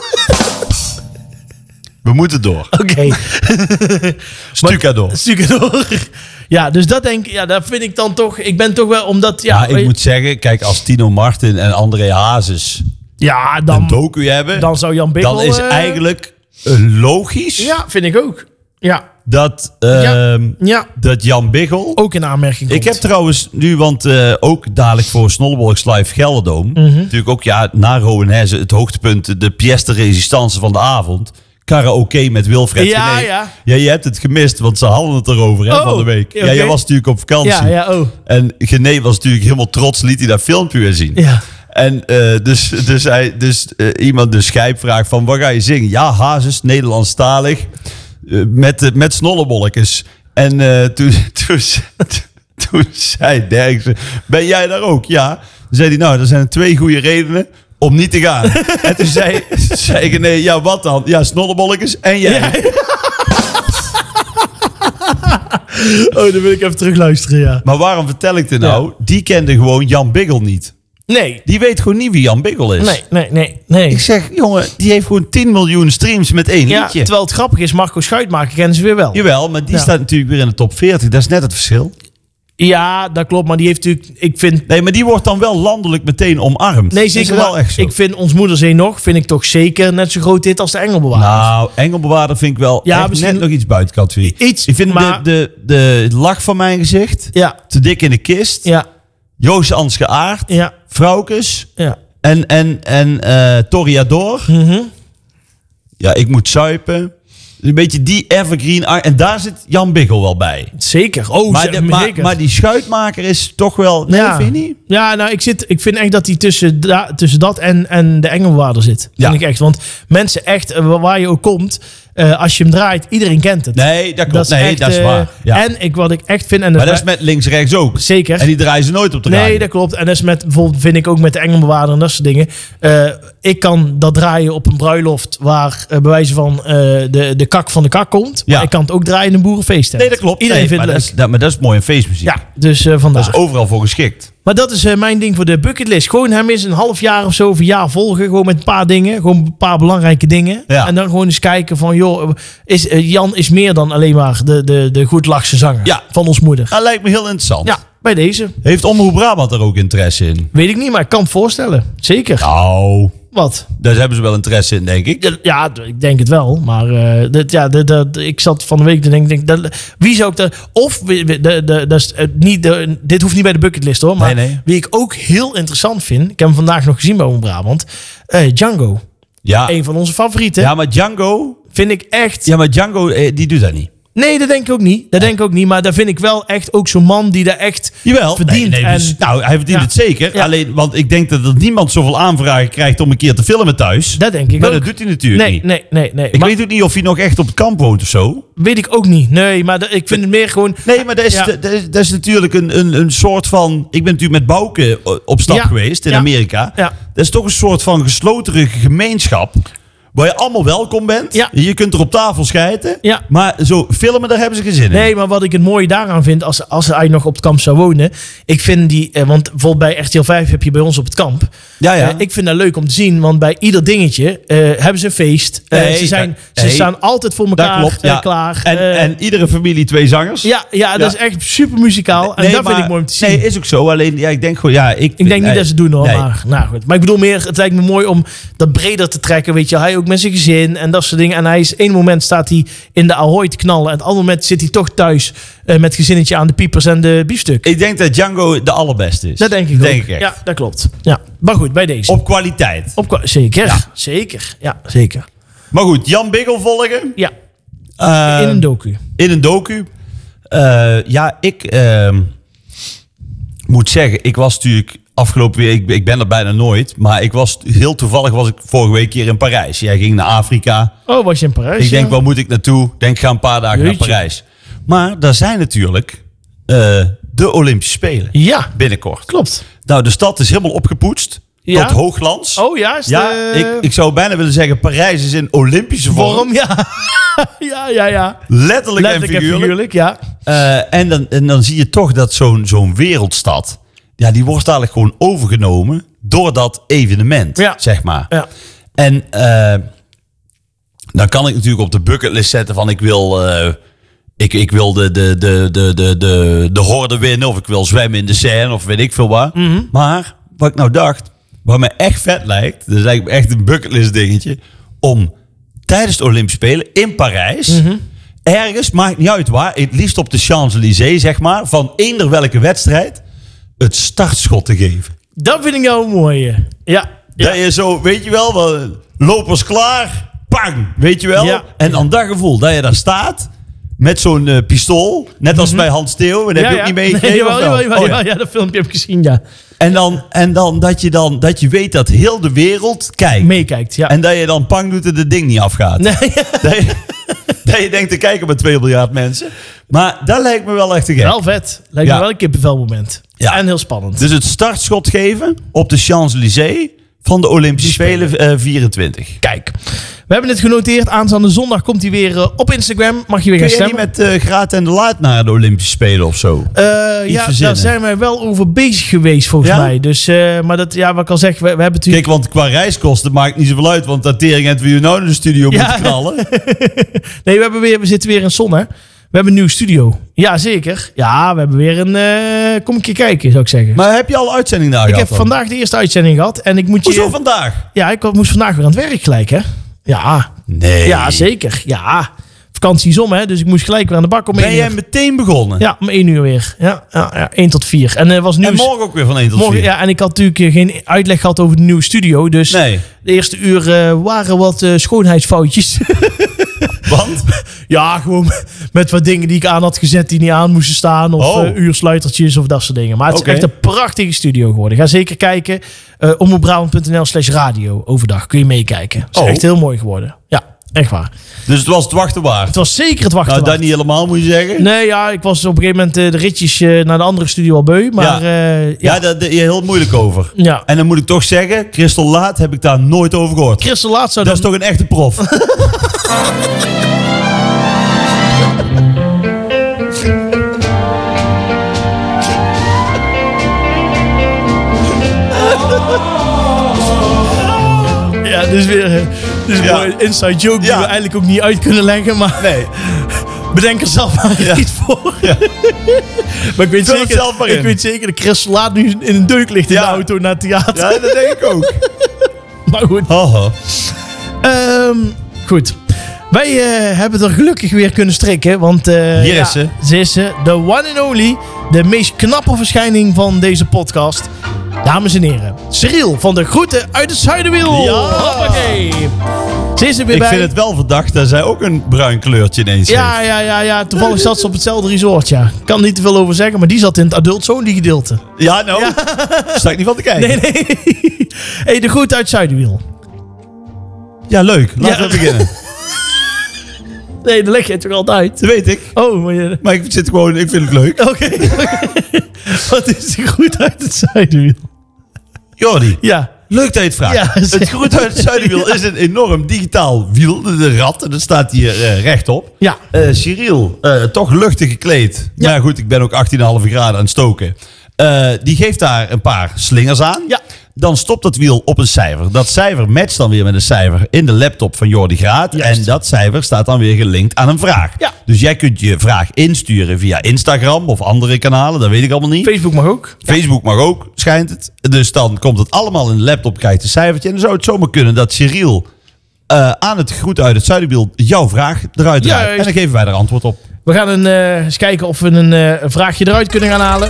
We moeten door. Oké. Stucador. Stukendoor. Ja, dus dat denk ik, dat vind ik dan toch. Ik ben toch wel, omdat. Ja, ik moet zeggen, kijk, als Tino Martin en André Hazes Ja, een dan, docu hebben, dan zou Jan Biggel... dan is eigenlijk logisch Ja, vind ik ook. Ja, dat, ja. dat Jan Biggel... Ook in aanmerking komt. Ik heb trouwens nu, want ook dadelijk voor Snollebolks Live Gelderdoom, natuurlijk ook na Rowenheze het hoogtepunt, de pièce de résistance van de avond. Karaoke met Wilfred Ja, Gené. ja. Ja, je hebt het gemist, want ze hadden het erover hè, van de week. oké. Ja, jij was natuurlijk op vakantie. Ja, oh. En Gené was natuurlijk helemaal trots, liet hij dat filmpje weer zien. Ja. En dus iemand de Schijp vraagt van, wat ga je zingen? Ja, Hazes, Nederlandstalig, met snollebolletjes. En toen zei Derksen, ben jij daar ook? Ja. Toen zei hij, nou, er zijn 2 goede redenen om niet te gaan. En toen zei Gené, ja, wat dan? Ja, snollebolletjes en jij. Ja. Oh, dan wil ik even terugluisteren, ja. Maar waarom vertel ik dit nou? Ja. Die kende gewoon Jan Biggel niet. Nee. Die weet gewoon niet wie Jan Biggel is. Nee. Ik zeg, jongen, die heeft gewoon 10 miljoen streams met 1 Ja, liedje. terwijl het grappig is, Marco Schuitmaker kennen ze weer wel. Jawel, maar die Ja. staat natuurlijk weer in de top 40. Dat is net het verschil. Ja, dat klopt, maar die heeft natuurlijk... Ik vind... Nee, maar die wordt dan wel landelijk meteen omarmd. Nee, Dat zeker is wel wel. echt zo. Ik vind Ons Moederzee nog, vind ik toch zeker net zo groot dit als de Engelbewaarder. Nou, Engelbewaarder vind ik wel Ja, echt misschien- net nog iets buiten categorie. Iets, Ik vind maar- de lach van mijn gezicht, Ja, te dik in de kist, ja, Joost Ansge Aert, ja, Vrouwkes ja. en Toriador. Ja, ik moet zuipen. Een beetje die evergreen. En daar zit Jan Biggel wel bij. Zeker. Oh, zeker. Maar die Schuitmaker is toch wel... Nee, ja. vind je niet? Ja, nou, ik vind echt dat hij tussen dat en de Engelbewaarder zit. Ja. Vind ik echt. Want mensen echt, waar je ook komt, als je hem draait, iedereen kent het. Nee, dat klopt. Nee, echt, dat is waar. Ja. En wat ik echt vind... En Maar dat is met links-rechts ook. Zeker. En die draaien ze nooit op de Nee, radio. dat klopt. En dat is met bijvoorbeeld, vind ik ook met de Engelbewaarder en dat soort dingen. Ik kan dat draaien op een bruiloft waar bij wijze van de kak van de kak komt. Maar Ja. ik kan het ook draaien in een boerenfeest. Nee, dat klopt. Iedereen vindt maar het leuk. maar dat is mooi in feestmuziek. Ja, dus Dat vandaar. is overal voor geschikt. Maar dat is mijn ding voor de bucketlist. Gewoon hem eens een half jaar of zo of een jaar volgen. Gewoon met een paar dingen. Gewoon een paar belangrijke dingen. Ja. En dan gewoon eens kijken van... joh, Jan is meer dan alleen maar de goedlachse zanger Ja. van ons moeder. Dat lijkt me heel interessant. Ja, bij deze. Heeft Omroep Brabant er ook interesse in? Weet ik niet, maar ik kan het voorstellen. Zeker. Nou, Wat? daar hebben ze wel interesse in, denk ik. Ja, ik denk het wel. Maar ik zat van de week te denken... wie zou ik daar... Of, dat is niet dit hoeft niet bij de bucketlist hoor. Maar Nee. wie ik ook heel interessant vind... Ik heb hem vandaag nog gezien bij Omroep Brabant. Django. Ja. Een van onze favorieten. Ja, maar Django... Vind ik echt... Ja, maar Django, die doet dat niet. Nee, dat denk ik ook niet. Dat denk ik ook niet. Maar daar vind ik wel echt ook zo'n man die daar echt Jawel. verdient. Nee, dus, nou, hij verdient Ja. het zeker. Ja. Alleen, want ik denk dat er niemand zoveel aanvragen krijgt om een keer te filmen thuis. Dat denk ik Maar ook. dat doet hij natuurlijk niet. Nee. Ik Maar weet ook niet of hij nog echt op het kamp woont of zo. weet ik ook niet. Nee, maar ik vind het meer gewoon... Nee, maar dat is natuurlijk een soort van... Ik ben natuurlijk met Bouke op stap Ja. geweest in Ja. Amerika. Ja. Dat is toch een soort van gesloten gemeenschap. waar je allemaal welkom bent. Ja. Je kunt er op tafel schijten. Ja. Maar zo filmen, daar hebben ze geen zin in. Nee, maar wat ik het mooie daaraan vind, als hij nog op het kamp zou wonen. Ik vind want bijvoorbeeld bij RTL 5 heb je bij ons op het kamp. Ja. Ik vind dat leuk om te zien, want bij ieder dingetje hebben ze een feest. Ze staan altijd voor elkaar dat klopt, klaar. En iedere familie 2 zangers. Ja, dat is echt super muzikaal. En dat vind ik mooi om te zien. Nee, is ook zo. Alleen, ik denk gewoon, ik denk niet dat ze het doen hoor. Nee. Maar, nou goed. Maar ik bedoel meer, het lijkt me mooi om dat breder te trekken. Weet je, hij ook met zijn gezin en dat soort dingen. En hij is, één moment staat hij in de Ahoy te knallen. En het andere moment zit hij toch thuis met het gezinnetje aan de piepers en de biefstuk. Ik denk dat Django de allerbeste is. Dat denk ik ook. Ja, dat klopt. Ja. Maar goed, bij deze. Op kwaliteit. Zeker. Ja. Zeker. Ja, zeker. Maar goed, Jan Biggel volgen. Ja. In een docu. In een docu. Ik moet zeggen, ik was natuurlijk afgelopen week, ik ben er bijna nooit, maar heel toevallig was ik vorige week hier in Parijs. Jij ging naar Afrika. Oh, was je in Parijs? Ik denk, waar moet ik naartoe? Ik denk, ga een paar dagen naar Parijs. Maar daar zijn natuurlijk de Olympische Spelen. Ja. Binnenkort. Klopt. Nou, de stad is helemaal opgepoetst. Ja. Tot hoogglans. Oh ja, ik zou bijna willen zeggen, Parijs is in Olympische vorm. Ja. ja. Letterlijk en figuurlijk. Ja. En dan zie je toch dat zo'n wereldstad, die wordt dadelijk gewoon overgenomen door dat evenement, zeg maar. Ja. En dan kan ik natuurlijk op de bucketlist zetten van ik wil de horde winnen, of ik wil zwemmen in de Seine, of weet ik veel waar. Mm-hmm. Maar wat ik nou dacht, wat me echt vet lijkt, dat is eigenlijk echt een bucketlist dingetje, om tijdens de Olympische Spelen in Parijs, ergens, maakt niet uit waar, het liefst op de Champs-Élysées, zeg maar, van eender welke wedstrijd, het startschot te geven. Dat vind ik nou een mooie. Ja. Dat je zo, weet je wel, lopers klaar, pang, weet je wel. Ja. En dan dat gevoel, dat je daar staat met zo'n pistool, net als bij Hans Theo, en dat heb je ook niet meegekregen. Nee, ja, dat filmpje heb ik gezien, ja. En dan dat je weet dat heel de wereld kijkt. Meekijkt, ja. En dat je dan pang doet en het ding niet afgaat. Nee. Dat je denkt te kijken met 2 miljard mensen. Maar dat lijkt me wel echt te gek. Wel vet. Lijkt me wel een kippenvelmoment. Ja. En heel spannend. Dus het startschot geven op de Champs-Élysées van de Olympische Spelen 24. Kijk, we hebben het genoteerd. Aanstaande zondag komt hij weer op Instagram. Mag je weer gaan stemmen. Kun je niet met Graat en de Laat naar de Olympische Spelen of zo? Daar zijn wij wel over bezig geweest volgens mij. Dus, maar dat, wat ik al zeg, we hebben natuurlijk... Kijk, want qua reiskosten maakt niet zoveel uit. Want dat tering hebben we hier nou in de studio moeten knallen. Nee, we zitten weer in zon, hè. We hebben een nieuwe studio. Ja, zeker. Ja, we hebben weer een... kom een keer kijken, zou ik zeggen. Maar heb je al uitzending daar gehad? Ik heb vandaag de eerste uitzending gehad. En ik moet Hoezo vandaag? Ja, ik moest vandaag weer aan het werk gelijk, hè. Ja. Nee. Ja, zeker. Ja. Vakantie is om, hè. Dus ik moest gelijk weer aan de bak om 1 uur. Ben jij meteen begonnen? Ja, om 1 uur weer. Ja, 1 tot 4. En was nieuws. En morgen ook weer van 1 tot 4? Ja, en ik had natuurlijk geen uitleg gehad over de nieuwe studio. Dus de eerste uur waren wat schoonheidsfoutjes. Want? Ja, gewoon met wat dingen die ik aan had gezet die niet aan moesten staan. Of uursluitertjes of dat soort dingen. Maar het is echt een prachtige studio geworden. Ga zeker kijken. omroepbrabant.nl/radio overdag. Kun je meekijken. Het is echt heel mooi geworden. Ja, echt waar. Dus het was het wachten waard? Het was zeker het wachten waard. Nou, dat niet helemaal, moet je zeggen? Nee, ja, ik was op een gegeven moment de ritjes naar de andere studio al beu. Maar daar je heel moeilijk over. Ja. En dan moet ik toch zeggen, Christel Laat heb ik daar nooit over gehoord. Christel Laat zou dat is toch een echte prof? Ja, dus weer een mooie inside joke die we eigenlijk ook niet uit kunnen leggen. Maar bedenk er zelf maar iets voor. Ja. Maar ik weet zeker dat Christel Laat nu in een deuk ligt in de auto naar het theater. Ja, dat denk ik ook. Maar goed. Goed. Wij hebben er gelukkig weer kunnen strikken. Want hier is ze. Ze is de one and only. De meest knappe verschijning van deze podcast. Dames en heren. Cyril van de Groeten uit het Zuiderwiel. Ja. Hoppakee. Ze is er weer ik bij. vind het wel verdacht dat zij ook een bruin kleurtje ineens heeft. Ja. Toevallig zat ze op hetzelfde resort, ja. Ik kan er niet te veel over zeggen, maar die zat in het adult only gedeelte. Ja, nou. Ja. Sta ik niet van te kijken. Nee. Hey, de Groeten uit het Zuiderwiel. Ja, leuk. Laten we beginnen. Nee, dat leg je toch altijd uit? Dat weet ik. Oh, maar ik vind het leuk. Oké. Wat is de Groet uit het Zuiderwiel? Jordi. Ja. leuk dat je het vraagt. Ja, het Groeten uit het Zuidenwiel is een enorm digitaal wiel. De rat, en dat staat hier rechtop. Ja. Cyril, toch luchtig gekleed. Ja. Maar goed, ik ben ook 18,5 graden aan het stoken. Die geeft daar een paar slingers aan. Ja. Dan stopt dat wiel op een cijfer. Dat cijfer matcht dan weer met een cijfer in de laptop van Jordi Graat. Juist. En dat cijfer staat dan weer gelinkt aan een vraag. Ja. Dus jij kunt je vraag insturen via Instagram of andere kanalen. Dat weet ik allemaal niet. Facebook mag ook. Facebook mag ook, schijnt het. Dus dan komt het allemaal in de laptop, krijgt een cijfertje. En dan zou het zomaar kunnen dat Cyril aan het Groeten uit het Zuidenwiel jouw vraag eruit draait. Juist. En dan geven wij er antwoord op. We gaan eens kijken of we een vraagje eruit kunnen gaan halen.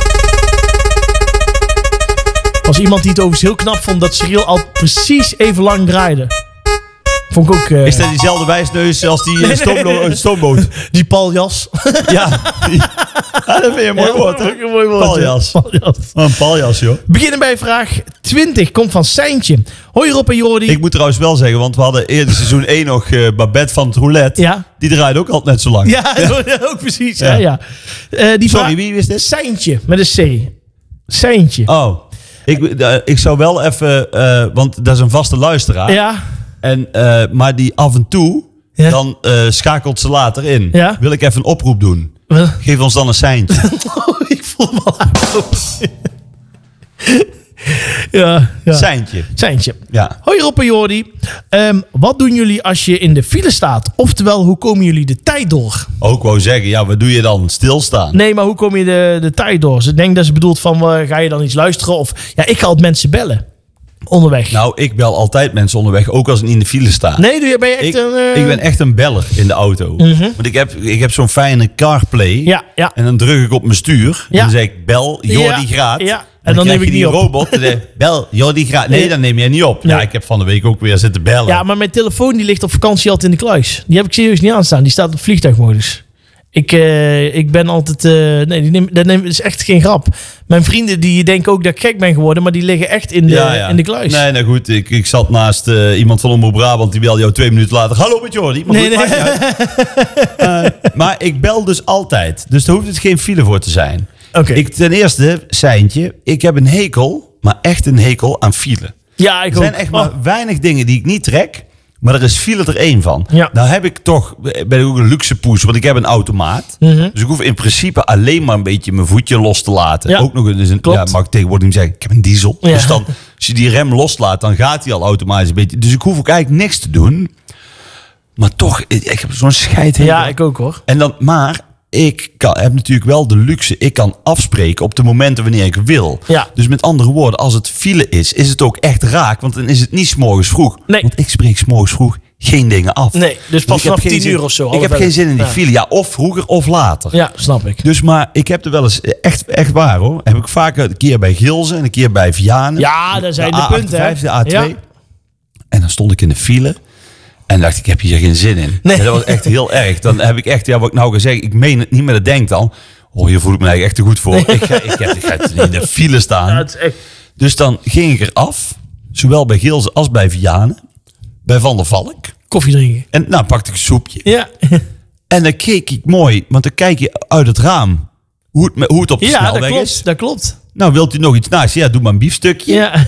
Was iemand die het overigens heel knap vond dat Cyril al precies even lang draaide. Vond ik ook... Is dat diezelfde wijsneus als die stoomboot? Die paljas. Ja, dat vind je een mooi woord, hè? Een mooi woord. Paljas. Paljas. Een paljas, joh. Beginnen bij vraag 20. Komt van Seintje. Hoi Rob en Jordi. Ik moet trouwens wel zeggen, want we hadden eerder seizoen 1 nog Babette van het Roulette. Ja. Die draaide ook altijd net zo lang. Ja, ook precies. Ja. Ja. Die Sorry, wie is dit? Seintje, met een C. Seintje. Oh, ik zou wel even, want dat is een vaste luisteraar. Ja. En, maar die af en toe, dan schakelt ze later in. Ja. Wil ik even een oproep doen. Geef ons dan een seintje. Ik voel me al aankomen. Ja. Seintje. Seintje. Ja. Hoi Rob en Jordi. Wat doen jullie als je in de file staat? Oftewel, hoe komen jullie de tijd door? Ook wou zeggen, ja, wat doe je dan? Stilstaan. Nee, maar hoe kom je de tijd door? Ik denk dat ze bedoelt van, ga je dan iets luisteren? Of ja, ik ga altijd mensen bellen. Onderweg. Nou, ik bel altijd mensen onderweg, ook als ik niet in de file sta. Nee, ben je echt Ik ben echt een beller in de auto. Want ik heb zo'n fijne CarPlay. Ja. En dan druk ik op mijn stuur. Ja. En dan zeg ik, bel Jordi Graat. Ja. En dan neem krijg ik je die niet op. robot. En dan, bel Jordi Graat. Nee, dan neem jij niet op. Nee. Ja, ik heb van de week ook weer zitten bellen. Ja, maar mijn telefoon die ligt op vakantie altijd in de kluis. Die heb ik serieus niet aanstaan. Die staat op vliegtuigmodus. Ik ben altijd... dat is echt geen grap. Mijn vrienden die denken ook dat ik gek ben geworden, maar die liggen echt in de kluis. Nee, nou goed. Ik zat naast iemand van Omroep Brabant. Die belde jou 2 minuten later. Hallo met Jordi. Maar goed, maakt niet uit. Maar ik bel dus altijd. Dus daar hoeft het geen file voor te zijn. Okay. Ten eerste, Seintje. Ik heb een hekel, maar echt een hekel aan file. Ja, ik Er zijn echt maar weinig dingen die ik niet trek. Maar er is file er één van. Ja. Nou heb ik toch, ben ik ook een luxe poes, want ik heb een automaat. Dus ik hoef in principe alleen maar een beetje mijn voetje los te laten. Ja. Ook nog eens een, Klopt. ja, mag ik tegenwoordig niet zeggen, ik heb een diesel. Ja. Dus dan, als je die rem loslaat, dan gaat hij al automatisch een beetje. Dus ik hoef ook eigenlijk niks te doen. Maar toch, ik heb zo'n scheid. Ja, ik ook hoor. En dan, maar ik heb natuurlijk wel de luxe. Ik kan afspreken op de momenten wanneer ik wil. Ja. Dus met andere woorden, als het file is het ook echt raak. Want dan is het niet 's morgens vroeg. Nee. Want ik spreek 's morgens vroeg geen dingen af. Nee, dus pas ik heb vanaf geen 10 zin- uur of zo. Ik heb geen zin in die Ja. file. Ja, of vroeger of later. Ja, snap ik. Dus maar ik heb er wel eens, echt waar hoor. Heb ik vaker een keer bij Gilsen en een keer bij Vianen. Ja, daar zijn de punten, hè. De A2. Ja. En dan stond ik in de file. En dacht ik heb hier geen zin in. Nee. En dat was echt heel erg. Dan heb ik echt, wat ik nou ga zeggen, ik meen het niet, maar dat denk dan. Oh, hier voel ik me eigenlijk echt te goed voor. Ik ga in de file staan. Ja, het is echt... Dus dan ging ik eraf. Zowel bij Gilsen als bij Vianen. Bij Van der Valk. Koffie drinken. En nou pakte ik een soepje. Ja. En dan keek ik mooi. Want dan kijk je uit het raam. Hoe het op de Ja, dat snelweg klopt. is. Dat klopt. Nou, wilt u nog iets naast? Ja, doe maar een biefstukje. Ja.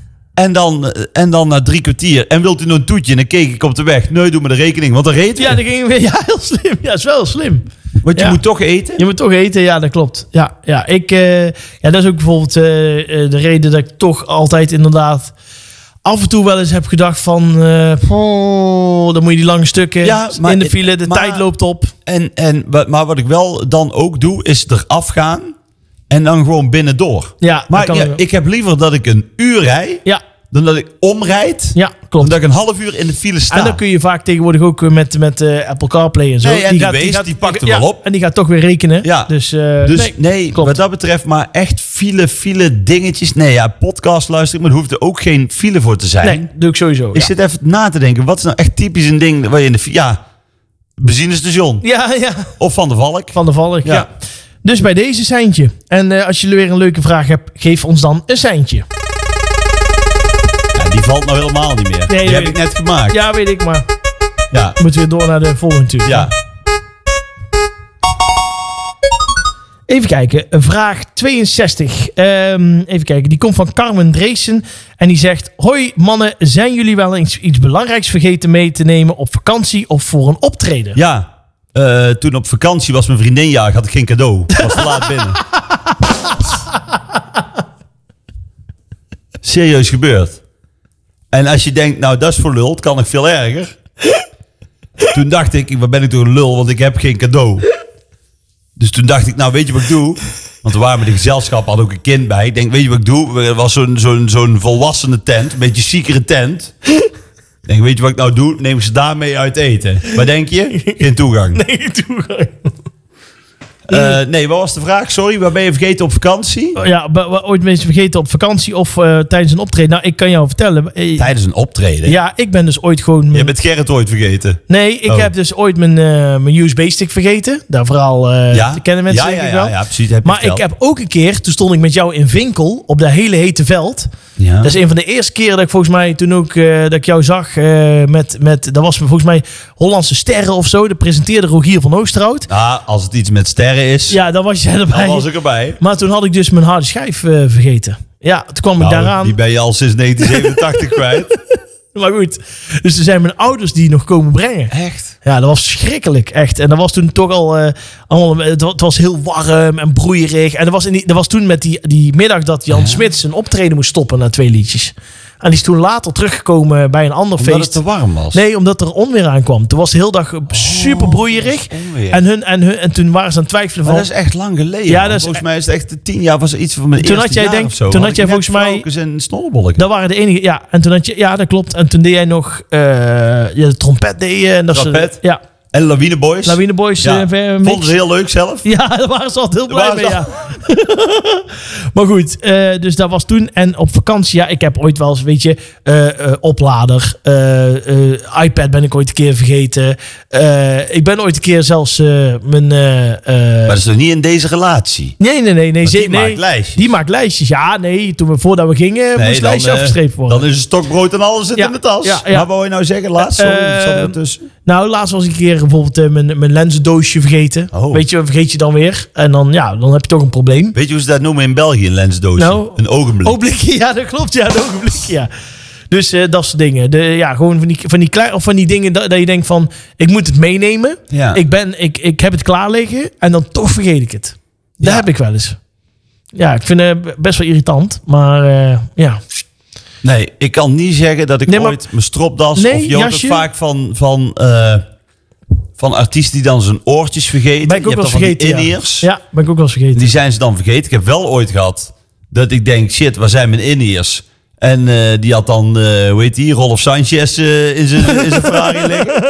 En dan na 3 kwartier. En wilt u nog een toetje? En dan keek ik op de weg. Nee, doe maar de rekening. Want dan reed we. Ja, dan ging weer. Ja, heel slim. Ja, is wel heel slim. Want je Ja. moet toch eten. Je moet toch eten, ja, dat klopt. Ja, dat is ook bijvoorbeeld de reden dat ik toch altijd inderdaad af en toe wel eens heb gedacht van... dan moet je die lange stukken Ja, maar- in de file, de maar- tijd loopt op. Maar wat ik wel dan ook doe, is eraf gaan. En dan gewoon binnendoor. Ja, dat Maar kan ja, ook wel. ik heb liever dat ik een uur rij. Ja, Dan dat ik omrijd. ja, Dan klopt. dat ik een half uur in de file sta. En dan kun je vaak tegenwoordig ook met Apple CarPlay en zo. Nee, en die Waze, die pakt er ja, wel op. En die gaat toch weer rekenen. Ja. Dus Nee, klopt. wat dat betreft, maar echt file dingetjes. Nee, ja, podcast luisteren, maar er hoeft er ook geen file voor te zijn. Nee, doe ik sowieso. Ik zit even na te denken, wat is nou echt typisch een ding waar je in de ja, benzinestation Ja, of Van der Valk. Van de Valk, ja. Ja. Dus bij deze seintje. En als je weer een leuke vraag hebt, geef ons dan een seintje. Ja, die valt nou helemaal niet meer. Nee, die weet heb ik net gemaakt. Ja, weet ik, maar Ja. we moeten weer door naar de volgende natuurlijk. Ja. Even kijken, vraag 62. Even kijken, die komt van Carmen Dreesen. En die zegt: hoi mannen, zijn jullie wel eens iets belangrijks vergeten mee te nemen op vakantie of voor een optreden? Ja, toen op vakantie was mijn vriendin jarig, had ik geen cadeau. Was te laat binnen. Serieus gebeurd. En als je denkt, nou dat is voor lul, het kan nog veel erger. Toen dacht ik, waar ben ik door een lul, want ik heb geen cadeau. Dus toen dacht ik, nou weet je wat ik doe? Want we waren met een gezelschap, had ook een kind bij. Ik denk, weet je wat ik doe? Er was zo'n volwassene tent, een beetje ziekere tent. Ik denk, weet je wat ik nou doe? Neem ze daarmee uit eten. Wat denk je? Geen toegang. Nee, toegang. Nee, wat was de vraag? Sorry, waar ben je vergeten op vakantie? Ja, ooit mensen vergeten op vakantie of tijdens een optreden. Nou, ik kan jou vertellen. Tijdens een optreden? Ja, ik ben dus ooit gewoon... Je bent Gerrit ooit vergeten? Nee, ik heb dus ooit mijn USB-stick vergeten. Daar vooral kennen mensen denk ik wel. Ja, precies. Heb je maar verteld. ik heb ook een keer, toen stond ik met jou in Vinkel op dat hele hete veld. Ja. Dat is een van de eerste keren dat ik volgens mij toen ook dat ik jou zag dat was volgens mij Hollandse Sterren of zo. Dat presenteerde Rogier van Oosterhout. Ah, als het iets met sterren is, Ja, dan was jij erbij. dan was ik erbij. Maar toen had ik dus mijn harde schijf vergeten. Ja, toen kwam ik daaraan. Die ben je al sinds 1987 kwijt. Maar goed, dus er zijn mijn ouders die nog komen brengen. Echt? Ja, dat was schrikkelijk, echt. En dat was toen toch al allemaal... Het was heel warm en broeierig. En dat was toen met die middag dat Jan Smits zijn optreden moest stoppen na 2 liedjes. En die is toen later teruggekomen bij een ander Omdat feest. het te warm was? Nee, omdat er onweer aankwam. Toen was de hele dag super broeierig. En toen waren ze aan het twijfelen van... Maar dat is echt lang geleden. Ja, man. dat is volgens mij is het echt 10 jaar, was er iets van mijn Toen eerste had jij jaar denk- of zo. toen Had had jij ik net volgens mij- vrouwtjes en snollebolletjes. Dat waren de enige... Ja, en toen had je... Ja, dat klopt. En toen deed jij nog... de trompet deed je. En dat Trompet? Ja. En Lawine Boys. Lawine Boys Ja. mix. Vonden ze heel leuk zelf. Ja, daar waren ze altijd heel blij Daar mee, waren ja. Maar goed, dus dat was toen. En op vakantie, ja, ik heb ooit wel eens, weet je, oplader, iPad ben ik ooit een keer vergeten. Ik ben ooit een keer zelfs mijn... Maar dat is toch niet in deze relatie? Nee. Die maakt lijstjes. Die maakt lijstjes, ja. Nee, voordat we gingen, moest het lijstje afgeschreven worden. Dan is het stokbrood en alles zit Ja, in de tas. ja. Maar wat wou je nou zeggen laatst? Sorry, ik zat er tussen. Nou, laatst was ik een keer bijvoorbeeld mijn lenzendoosje vergeten. Oh. Weet je, vergeet je dan weer. En dan heb je toch een probleem. Weet je hoe ze dat noemen in België, een lensdoosje? Nou, een ogenblik. Ogenblikje, ja, dat klopt. Ja, een ogenblikje, ja. Dus dat soort dingen. Gewoon van die dingen dat je denkt van... Ik moet het meenemen. Ja. Ik heb het klaar liggen. En dan toch vergeet ik het. Dat Ja. heb ik wel eens. Ja, ik vind het best wel irritant. Maar ja. Nee, ik kan niet zeggen dat ik Nee, maar- ooit mijn stropdas... Nee, of je hoort jasje? ook vaak van artiesten die dan zijn oortjes vergeten. Ben ik ook wel eens Je hebt dan vergeten, van die ja. in-ears. Ja, ben ik ook wel eens vergeten. Die zijn ze dan vergeten. Ik heb wel ooit gehad dat ik denk, shit, waar zijn mijn in-ears? En die had dan, hoe heet die, Rolf Sanchez in zijn Ferrari liggen.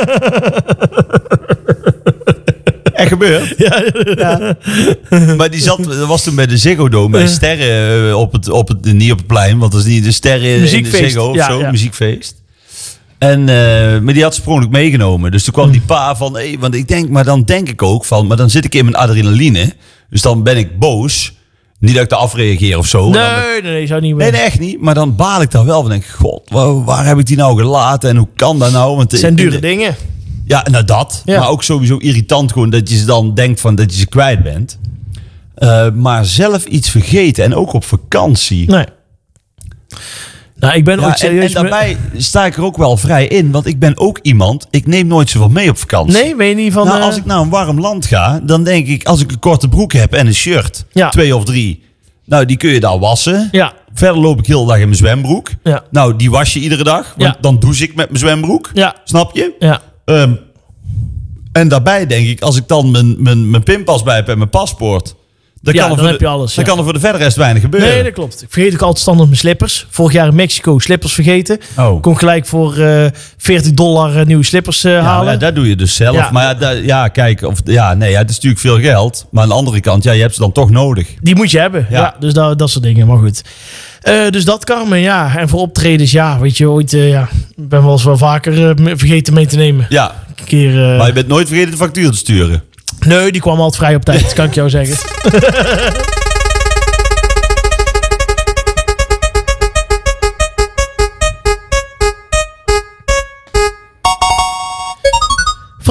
Echt gebeurd. Ja. Maar dat was toen bij de Ziggo Dome, bij Sterren niet op het plein, want dat is niet de Sterren in de Muziekfeest. Ziggo of Ja, zo, ja. muziekfeest. En, maar die had sprongelijk meegenomen. Dus toen kwam die pa van, want dan denk ik ook van, maar dan zit ik in mijn adrenaline. Dus dan ben ik boos. Niet dat ik te afreageer of zo. Nee, zou niet meer. Nee, echt niet. Maar dan baal ik daar wel van. Denk ik, god, waar heb ik die nou gelaten? En hoe kan dat nou? Want Het zijn dure dingen. Ja, nou dat. Ja. Maar ook sowieso irritant gewoon dat je ze dan denkt van dat je ze kwijt bent. Maar zelf iets vergeten. En ook op vakantie. Nee. Nou, ik ben Ja, ooit serieus... en daarbij sta ik er ook wel vrij in. Want ik ben ook iemand, ik neem nooit zoveel mee op vakantie. Nee, weet je niet van... Nou, als ik naar een warm land ga, dan denk ik, als ik een korte broek heb en een shirt, Ja. 2 of 3, nou, die kun je daar wassen. Ja. Verder loop ik heel de dag in mijn zwembroek. Ja. Nou, die was je iedere dag, want Ja. dan douche ik met mijn zwembroek. Ja. Snap je? Ja. En daarbij denk ik, als ik dan mijn pinpas bij heb en mijn paspoort, dan, Ja, kan, er dan voor heb de, je alles, dan ja. kan er voor de verdere rest weinig gebeuren. Nee, dat klopt. Ik vergeet ook altijd standaard mijn slippers. Vorig jaar in Mexico slippers vergeten. Oh. Kon gelijk voor $40 nieuwe slippers Ja, halen. maar dat doe je dus zelf. Ja. Maar kijk, het is natuurlijk veel geld. Maar aan de andere kant, je hebt ze dan toch nodig. Die moet je hebben. Ja. Ja, dus dat soort dingen. Maar goed. Dus dat Carmen, ja. En voor optredens, ja. Weet je, ooit... ik ben wel eens wel vaker vergeten mee te nemen. Ja, Een keer... maar je bent nooit vergeten de factuur te sturen. Nee, die kwam altijd vrij op tijd. Kan ik jou zeggen.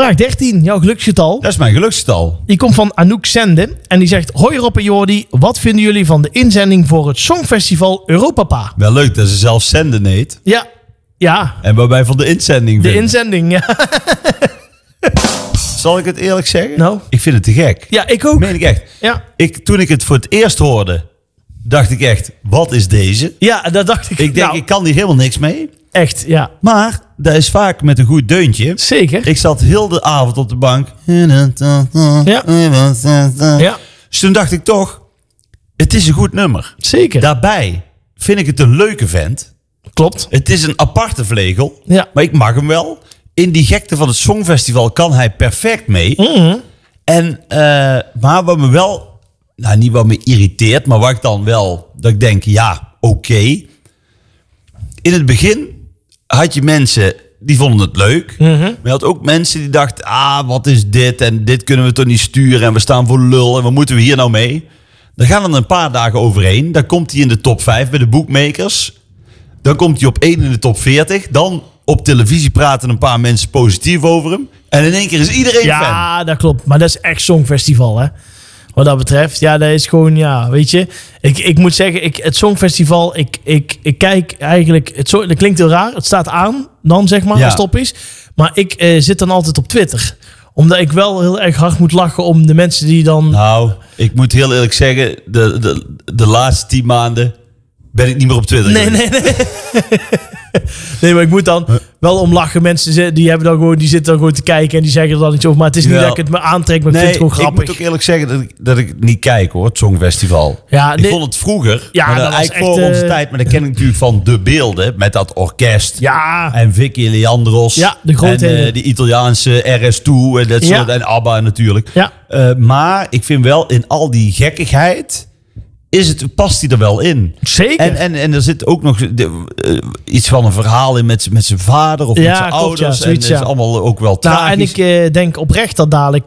Vraag 13, jouw geluksgetal. Dat is mijn geluksgetal. Die komt van Anouk Zende. En die zegt, hoi Rob en Jordi, wat vinden jullie van de inzending voor het Songfestival Europapa? Wel leuk dat ze zelf zenden heet. Ja. En waarbij van de inzending De vinden. inzending, ja. Zal ik het eerlijk zeggen? Nou? Ik vind het te gek. Ja, ik ook. Meen ik echt. Ja. Toen ik het voor het eerst hoorde, dacht ik echt, wat is deze? Ja, dat dacht ik. Ik denk, Nou, ik kan hier helemaal niks mee. echt, ja. Maar dat is vaak met een goed deuntje. Zeker. Ik zat heel de avond op de bank. Ja. Ja, Dus toen dacht ik toch, het is een goed nummer. zeker. Daarbij vind ik het een leuke vent. Klopt. Het is een aparte vlegel. Ja. Maar ik mag hem wel. In die gekte van het Songfestival kan hij perfect mee. En, maar wat me wel, nou niet wat me irriteert, maar wat ik dan wel, dat ik denk, ja, oké. In het begin had je mensen die vonden het leuk. Maar je had ook mensen die dachten, wat is dit? En dit kunnen we toch niet sturen en we staan voor lul en wat moeten we hier nou mee? Dan gaan er een paar dagen overheen. Dan komt hij in de top 5 bij de bookmakers. Dan komt hij op 1 in de top 40. Dan op televisie praten een paar mensen positief over hem. En in één keer is iedereen fan. Ja, dat klopt. Maar dat is echt Songfestival, hè. Wat dat betreft. Ja, dat is gewoon, ja, weet je. Ik moet zeggen, het Songfestival, ik kijk eigenlijk... Dat klinkt heel raar. Het staat aan, dan zeg maar, Ja. als het op is. Maar ik zit dan altijd op Twitter. Omdat ik wel heel erg hard moet lachen om de mensen die dan... Nou, ik moet heel eerlijk zeggen, de laatste 10 maanden ben ik niet meer op Twitter. Nee. Nee, maar ik moet dan wel om lachen. Mensen die zitten dan gewoon te kijken en die zeggen er dan iets over. Maar het is niet dat ik het me aantrek, maar ik vind het gewoon grappig. Ik moet ook eerlijk zeggen dat ik het niet kijk hoor, het Songfestival. Ja, ik vond het vroeger, Ja, maar dat dat was eigenlijk echt, voor onze tijd. Maar dat ken ik natuurlijk van de beelden met dat orkest. Ja. En Vicky Leandros. Ja, de grootheden. En die Italiaanse RS2 en dat Ja. soort. En ABBA natuurlijk. Ja. Maar ik vind wel in al die gekkigheid past hij er wel in. Zeker. En er zit ook nog iets van een verhaal in met zijn vader of Ja, met zijn klopt, ouders. ja, En zoiets, het is ja. allemaal ook wel Nou, tragisch. en ik denk oprecht dat dadelijk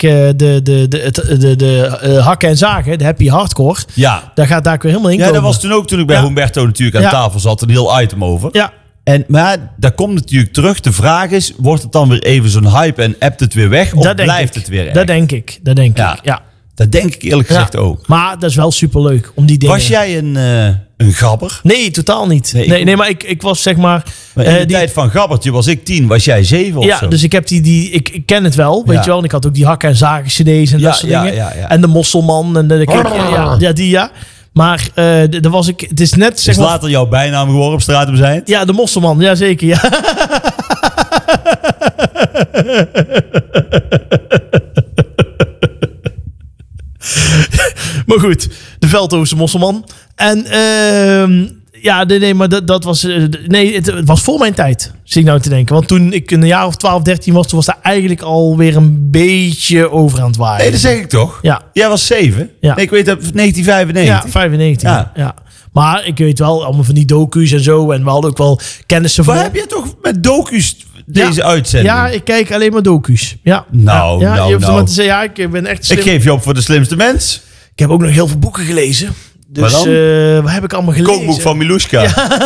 de hakken en zagen, de happy hardcore, Ja. daar gaat daar weer helemaal in Ja, komen. dat was toen ook toen ik bij Ja. Humberto natuurlijk aan Ja. tafel zat. Een heel item over. Ja, Maar daar komt natuurlijk terug. De vraag is, wordt het dan weer even zo'n hype en appt het weer weg? Of dat denk blijft ik. het weer echt? Dat denk ik. Dat denk Ja. ik. Ja. Dat denk ik eerlijk gezegd Ja. ook. Maar dat is wel superleuk om die dingen... Was jij een gabber? Nee, totaal niet. Nee, Nee, maar ik was zeg maar... Maar in de tijd van gabbertje was ik 10, was jij 7 of Ja, zo? dus ik heb ik ken het wel, weet Ja. je wel. En ik had ook die hakken en zagen cd's en Ja, dat soort ja, dingen. ja. En de Mosselman en ja. Maar daar was ik... Het is net zeg Is maar... later jouw bijnaam geworden op straat om zijn? Ja, de Mosselman. Ja, zeker. Ja. Maar goed, de Veldhovense Mosselman. En ja, nee, maar dat was... nee, het was voor mijn tijd, zie ik nou te denken. Want toen ik een jaar of 12, 13 was, toen was daar eigenlijk alweer een beetje over aan het waaien. Nee, dat zeg ik toch? Ja. Jij was 7? Ja. Nee, ik weet dat 1995. Ja, 95. Ja. Ja. Maar ik weet wel, allemaal van die docu's en zo. En we hadden ook wel kennissen van... Waar heb je toch met docu's deze uitzending? Ja, ik kijk alleen maar docu's. Ja. Nou, ja, nou, je hoeft nou. maar te zeggen, ja, ik ben echt slim. Ik geef je op voor de slimste mens. Ik heb ook nog heel veel boeken gelezen. Dus Waar dan? wat heb ik allemaal gelezen? Kookboek van Miluska.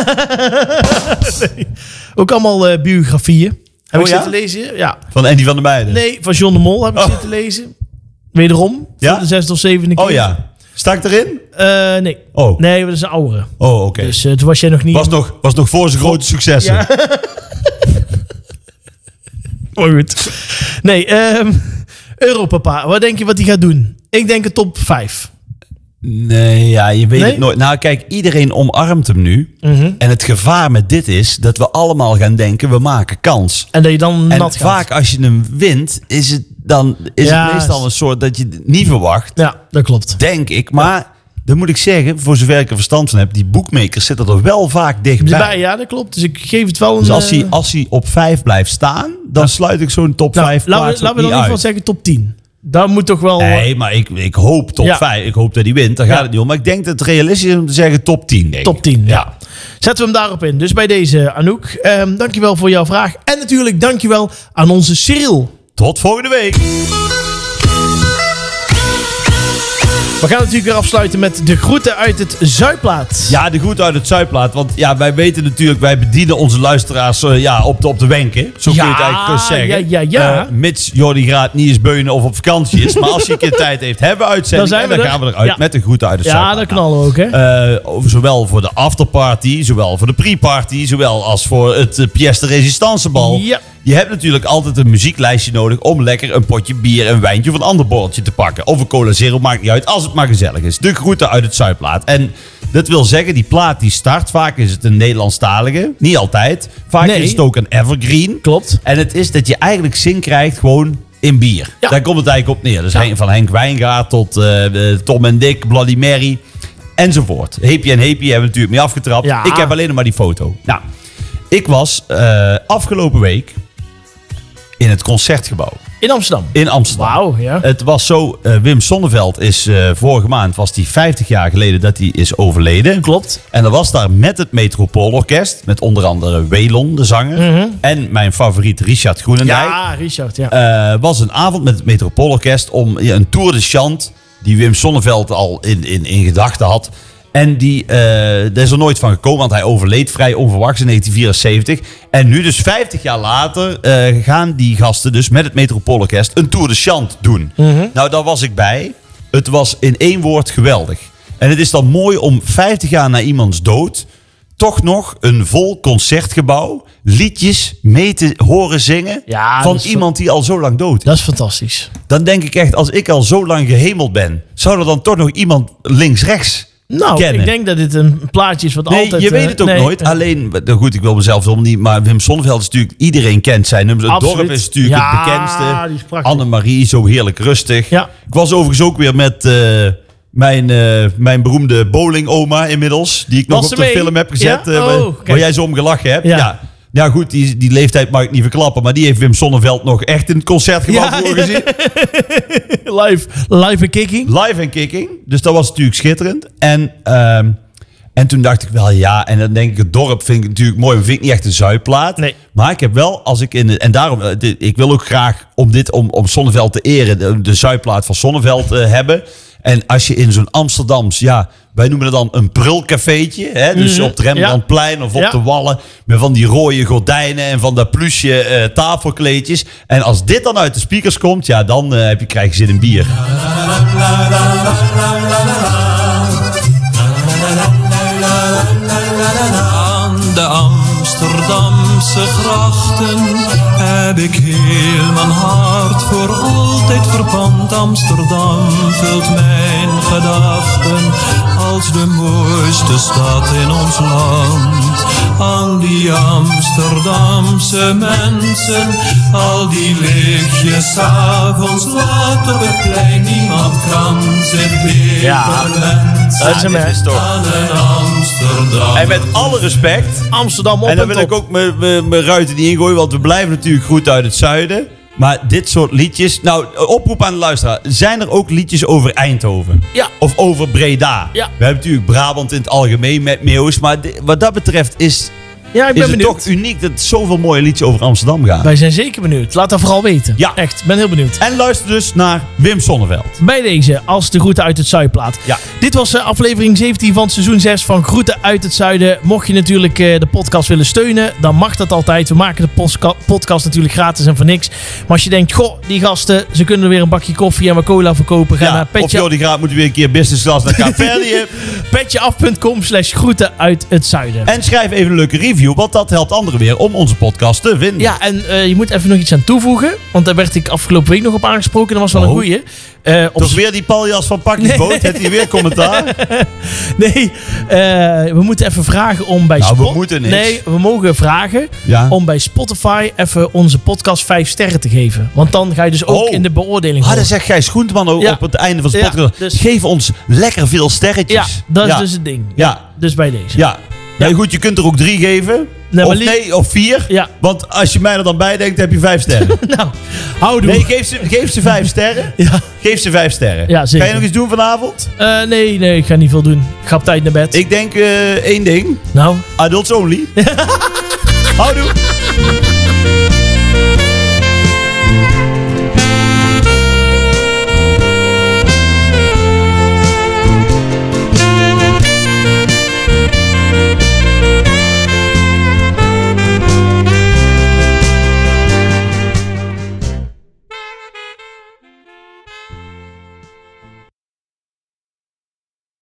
Nee. Ook allemaal biografieën. Heb Oh, ik ja? zitten lezen? Ja. Van Andy van der Meijden. Nee, van John de Mol heb ik zitten lezen. Wederom. Ja? Voor de 6e of 7e keer. Oh ja. Sta ik erin? Nee. Oh. Nee, dat is een oudere. Oh, oké. Dus toen was jij nog niet... Was nog voor zijn grote successen. Ja. Maar goed. Nee, Europapa. Wat denk je wat hij gaat doen? Ik denk een top 5. Nee, ja, je weet Nee? het nooit. Nou, kijk, iedereen omarmt hem nu. Mhm. En het gevaar met dit is dat we allemaal gaan denken, we maken kans. En dat je dan En nat gaat. vaak als je hem wint, is het Ja, meestal een soort dat je het niet verwacht. Ja, dat klopt. Denk ik. Maar dan moet ik zeggen, voor zover ik er verstand van heb, die bookmakers zitten er wel vaak dichtbij. Ja, dat klopt. Dus ik geef het wel een... Dus als hij op 5 blijft staan, dan sluit ik zo'n top 5 laten plaats we ook dan in niet ieder geval uit. zeggen top 10. Dat moet toch wel... Nee, maar ik hoop top Ja. 5. Ik hoop dat hij wint. Daar gaat Ja. het niet om. Maar ik denk dat het realistisch is om te zeggen top 10. Denk ik. Top 10, ja. Zetten we hem daarop in. Dus bij deze, Anouk. Dankjewel voor jouw vraag. En natuurlijk dankjewel aan onze Cyril. Tot volgende week. We gaan natuurlijk weer afsluiten met de groeten uit het Zuidplaat. Ja, de groeten uit het Zuidplaat. Want ja, wij weten natuurlijk, wij bedienen onze luisteraars op de wenken. Zo kun je het eigenlijk zeggen. Ja. Mits Jordi Graat niet eens beunen of op vakantie is. Maar als hij een keer tijd heeft, hebben we uitzending. En dan gaan we eruit met de groeten uit het Zuidplaat. Ja, dat knallen we ook, hè. Zowel voor de afterparty, zowel voor de pre-party, zowel als voor het pièce de résistancebal. Ja. Je hebt natuurlijk altijd een muzieklijstje nodig om lekker een potje bier, een wijntje of een ander borreltje te pakken. Of een cola zero, maakt niet uit, als het maar gezellig is. De groeten uit het Zuidplaat. En dat wil zeggen, die plaat die start, vaak is het een Nederlandstalige. Niet altijd. Vaak is het ook een evergreen. Klopt. En het is dat je eigenlijk zin krijgt gewoon in bier. Ja. Daar komt het eigenlijk op neer. Dus van Henk Wijngaard tot Tom en Dick, Bloody Mary enzovoort. Heepie en Heepie hebben we natuurlijk mee afgetrapt. Ja. Ik heb alleen nog maar die foto. Nou, ik was afgelopen week in het Concertgebouw. In Amsterdam? In Amsterdam. Wauw, ja. Het was zo, Wim Sonneveld is vorige maand, was die 50 jaar geleden dat hij is overleden. Klopt. En dat was daar met het Metropoolorkest, met onder andere Welon, de zanger. En mijn favoriet Richard Groenendijk. Ja, Richard, ja. Was een avond met het Metropoolorkest om een tour de chant, die Wim Sonneveld al in gedachten had. En daar is er nooit van gekomen, want hij overleed vrij onverwachts in 1974. En nu dus 50 jaar later gaan die gasten dus met het Metropoolorkest een Tour de Chant doen. Nou, daar was ik bij. Het was in één woord geweldig. En het is dan mooi om 50 jaar na iemands dood toch nog een vol concertgebouw liedjes mee te horen zingen van iemand die al zo lang dood is. Dat is fantastisch. Dan denk ik echt, als ik al zo lang gehemeld ben, zou er dan toch nog iemand links-rechts kennen? Ik denk dat dit een plaatje is wat altijd... je weet het ook nooit. Alleen, goed, ik wil mezelf om niet, maar Wim Sonneveld is natuurlijk, iedereen kent zijn nummers. Het dorp is natuurlijk het bekendste. Die is prachtig. Annemarie, zo heerlijk rustig. Ja. Ik was overigens ook weer met mijn beroemde bowling-oma inmiddels, die ik nog op de film heb gezet, waar jij zo om gelachen hebt. Ja, goed, die leeftijd mag ik niet verklappen, maar die heeft Wim Sonneveld nog echt in het Concertgebouw gezien. Live en kicking. Live en kicking. Dus dat was natuurlijk schitterend. En toen dacht ik wel, en dan denk ik, het dorp vind ik natuurlijk mooi, maar vind ik niet echt een Zuidplaat. Nee. Maar ik heb wel, als ik en daarom, ik wil ook graag om Sonneveld te eren, de Zuidplaat van Sonneveld hebben. En als je in zo'n Amsterdams, wij noemen het dan een prulcafeetje. Hè? Dus op het Rembrandtplein of op de Wallen. Met van die rode gordijnen en van dat plusje tafelkleedjes. En als dit dan uit de speakers komt, dan krijg je zin in bier. Aan de Amsterdamse grachten heb ik heel mijn hart voor altijd verpand. Amsterdam vult mijn gedachten als de mooiste stad in ons land. Aan die Amsterdamse mensen, al die lichtjes 's avonds laat op het plein. Niemand kan zich beter wensen aan een Amsterdam. En met alle respect, Amsterdam op en dan wil ik ook mijn ruiten niet ingooien, want we blijven natuurlijk goed uit het zuiden. Maar dit soort liedjes, oproep aan de luisteraar. Zijn er ook liedjes over Eindhoven? Ja. Of over Breda? Ja. We hebben natuurlijk Brabant in het algemeen met Meeuws. Maar wat dat betreft is het toch uniek dat zoveel mooie liedjes over Amsterdam gaan. Wij zijn zeker benieuwd. Laat dat vooral weten. Ja. Echt, ben heel benieuwd. En luister dus naar Wim Sonneveld. Bij deze, als de groeten uit het Zuidplaat. Ja. Dit was aflevering 17 van seizoen 6 van Groeten uit het Zuiden. Mocht je natuurlijk de podcast willen steunen, dan mag dat altijd. We maken de podcast natuurlijk gratis en voor niks. Maar als je denkt, die gasten, ze kunnen er weer een bakje koffie en wat cola verkopen. Ga naar Petje. Of Jordi Graat moet weer een keer business class naar Kaapverdië. Petjeaf.com/groeten uit het Zuiden. En schrijf even een leuke review, want dat helpt anderen weer om onze podcast te vinden. Ja, en je moet even nog iets aan toevoegen. Want daar werd ik afgelopen week nog op aangesproken. Dat was wel een goeie. Toch weer die paljas van Pakjesboot? Heeft hij weer commentaar? Nee, we moeten even vragen om bij we moeten niks. Nee, we mogen vragen om bij Spotify even onze podcast 5 sterren te geven. Want dan ga je dus ook in de beoordeling dat zegt Gijs Groenteman ook op het einde van de podcast. Dus geef ons lekker veel sterretjes. Ja, dat is dus het ding. Ja. Dus bij deze. Ja. Nee, goed, je kunt er ook 3 geven. Of 4. Ja. Want als je mij er dan bij denkt, heb je 5 sterren. Houdoe. Nee, geef ze 5 sterren. Ja. Geef ze 5 sterren. Ja, zeker. Ga je nog iets doen vanavond? Nee, ik ga niet veel doen. Ik ga op tijd naar bed. Ik denk 1 ding. Nou? Adults only. Houdoe.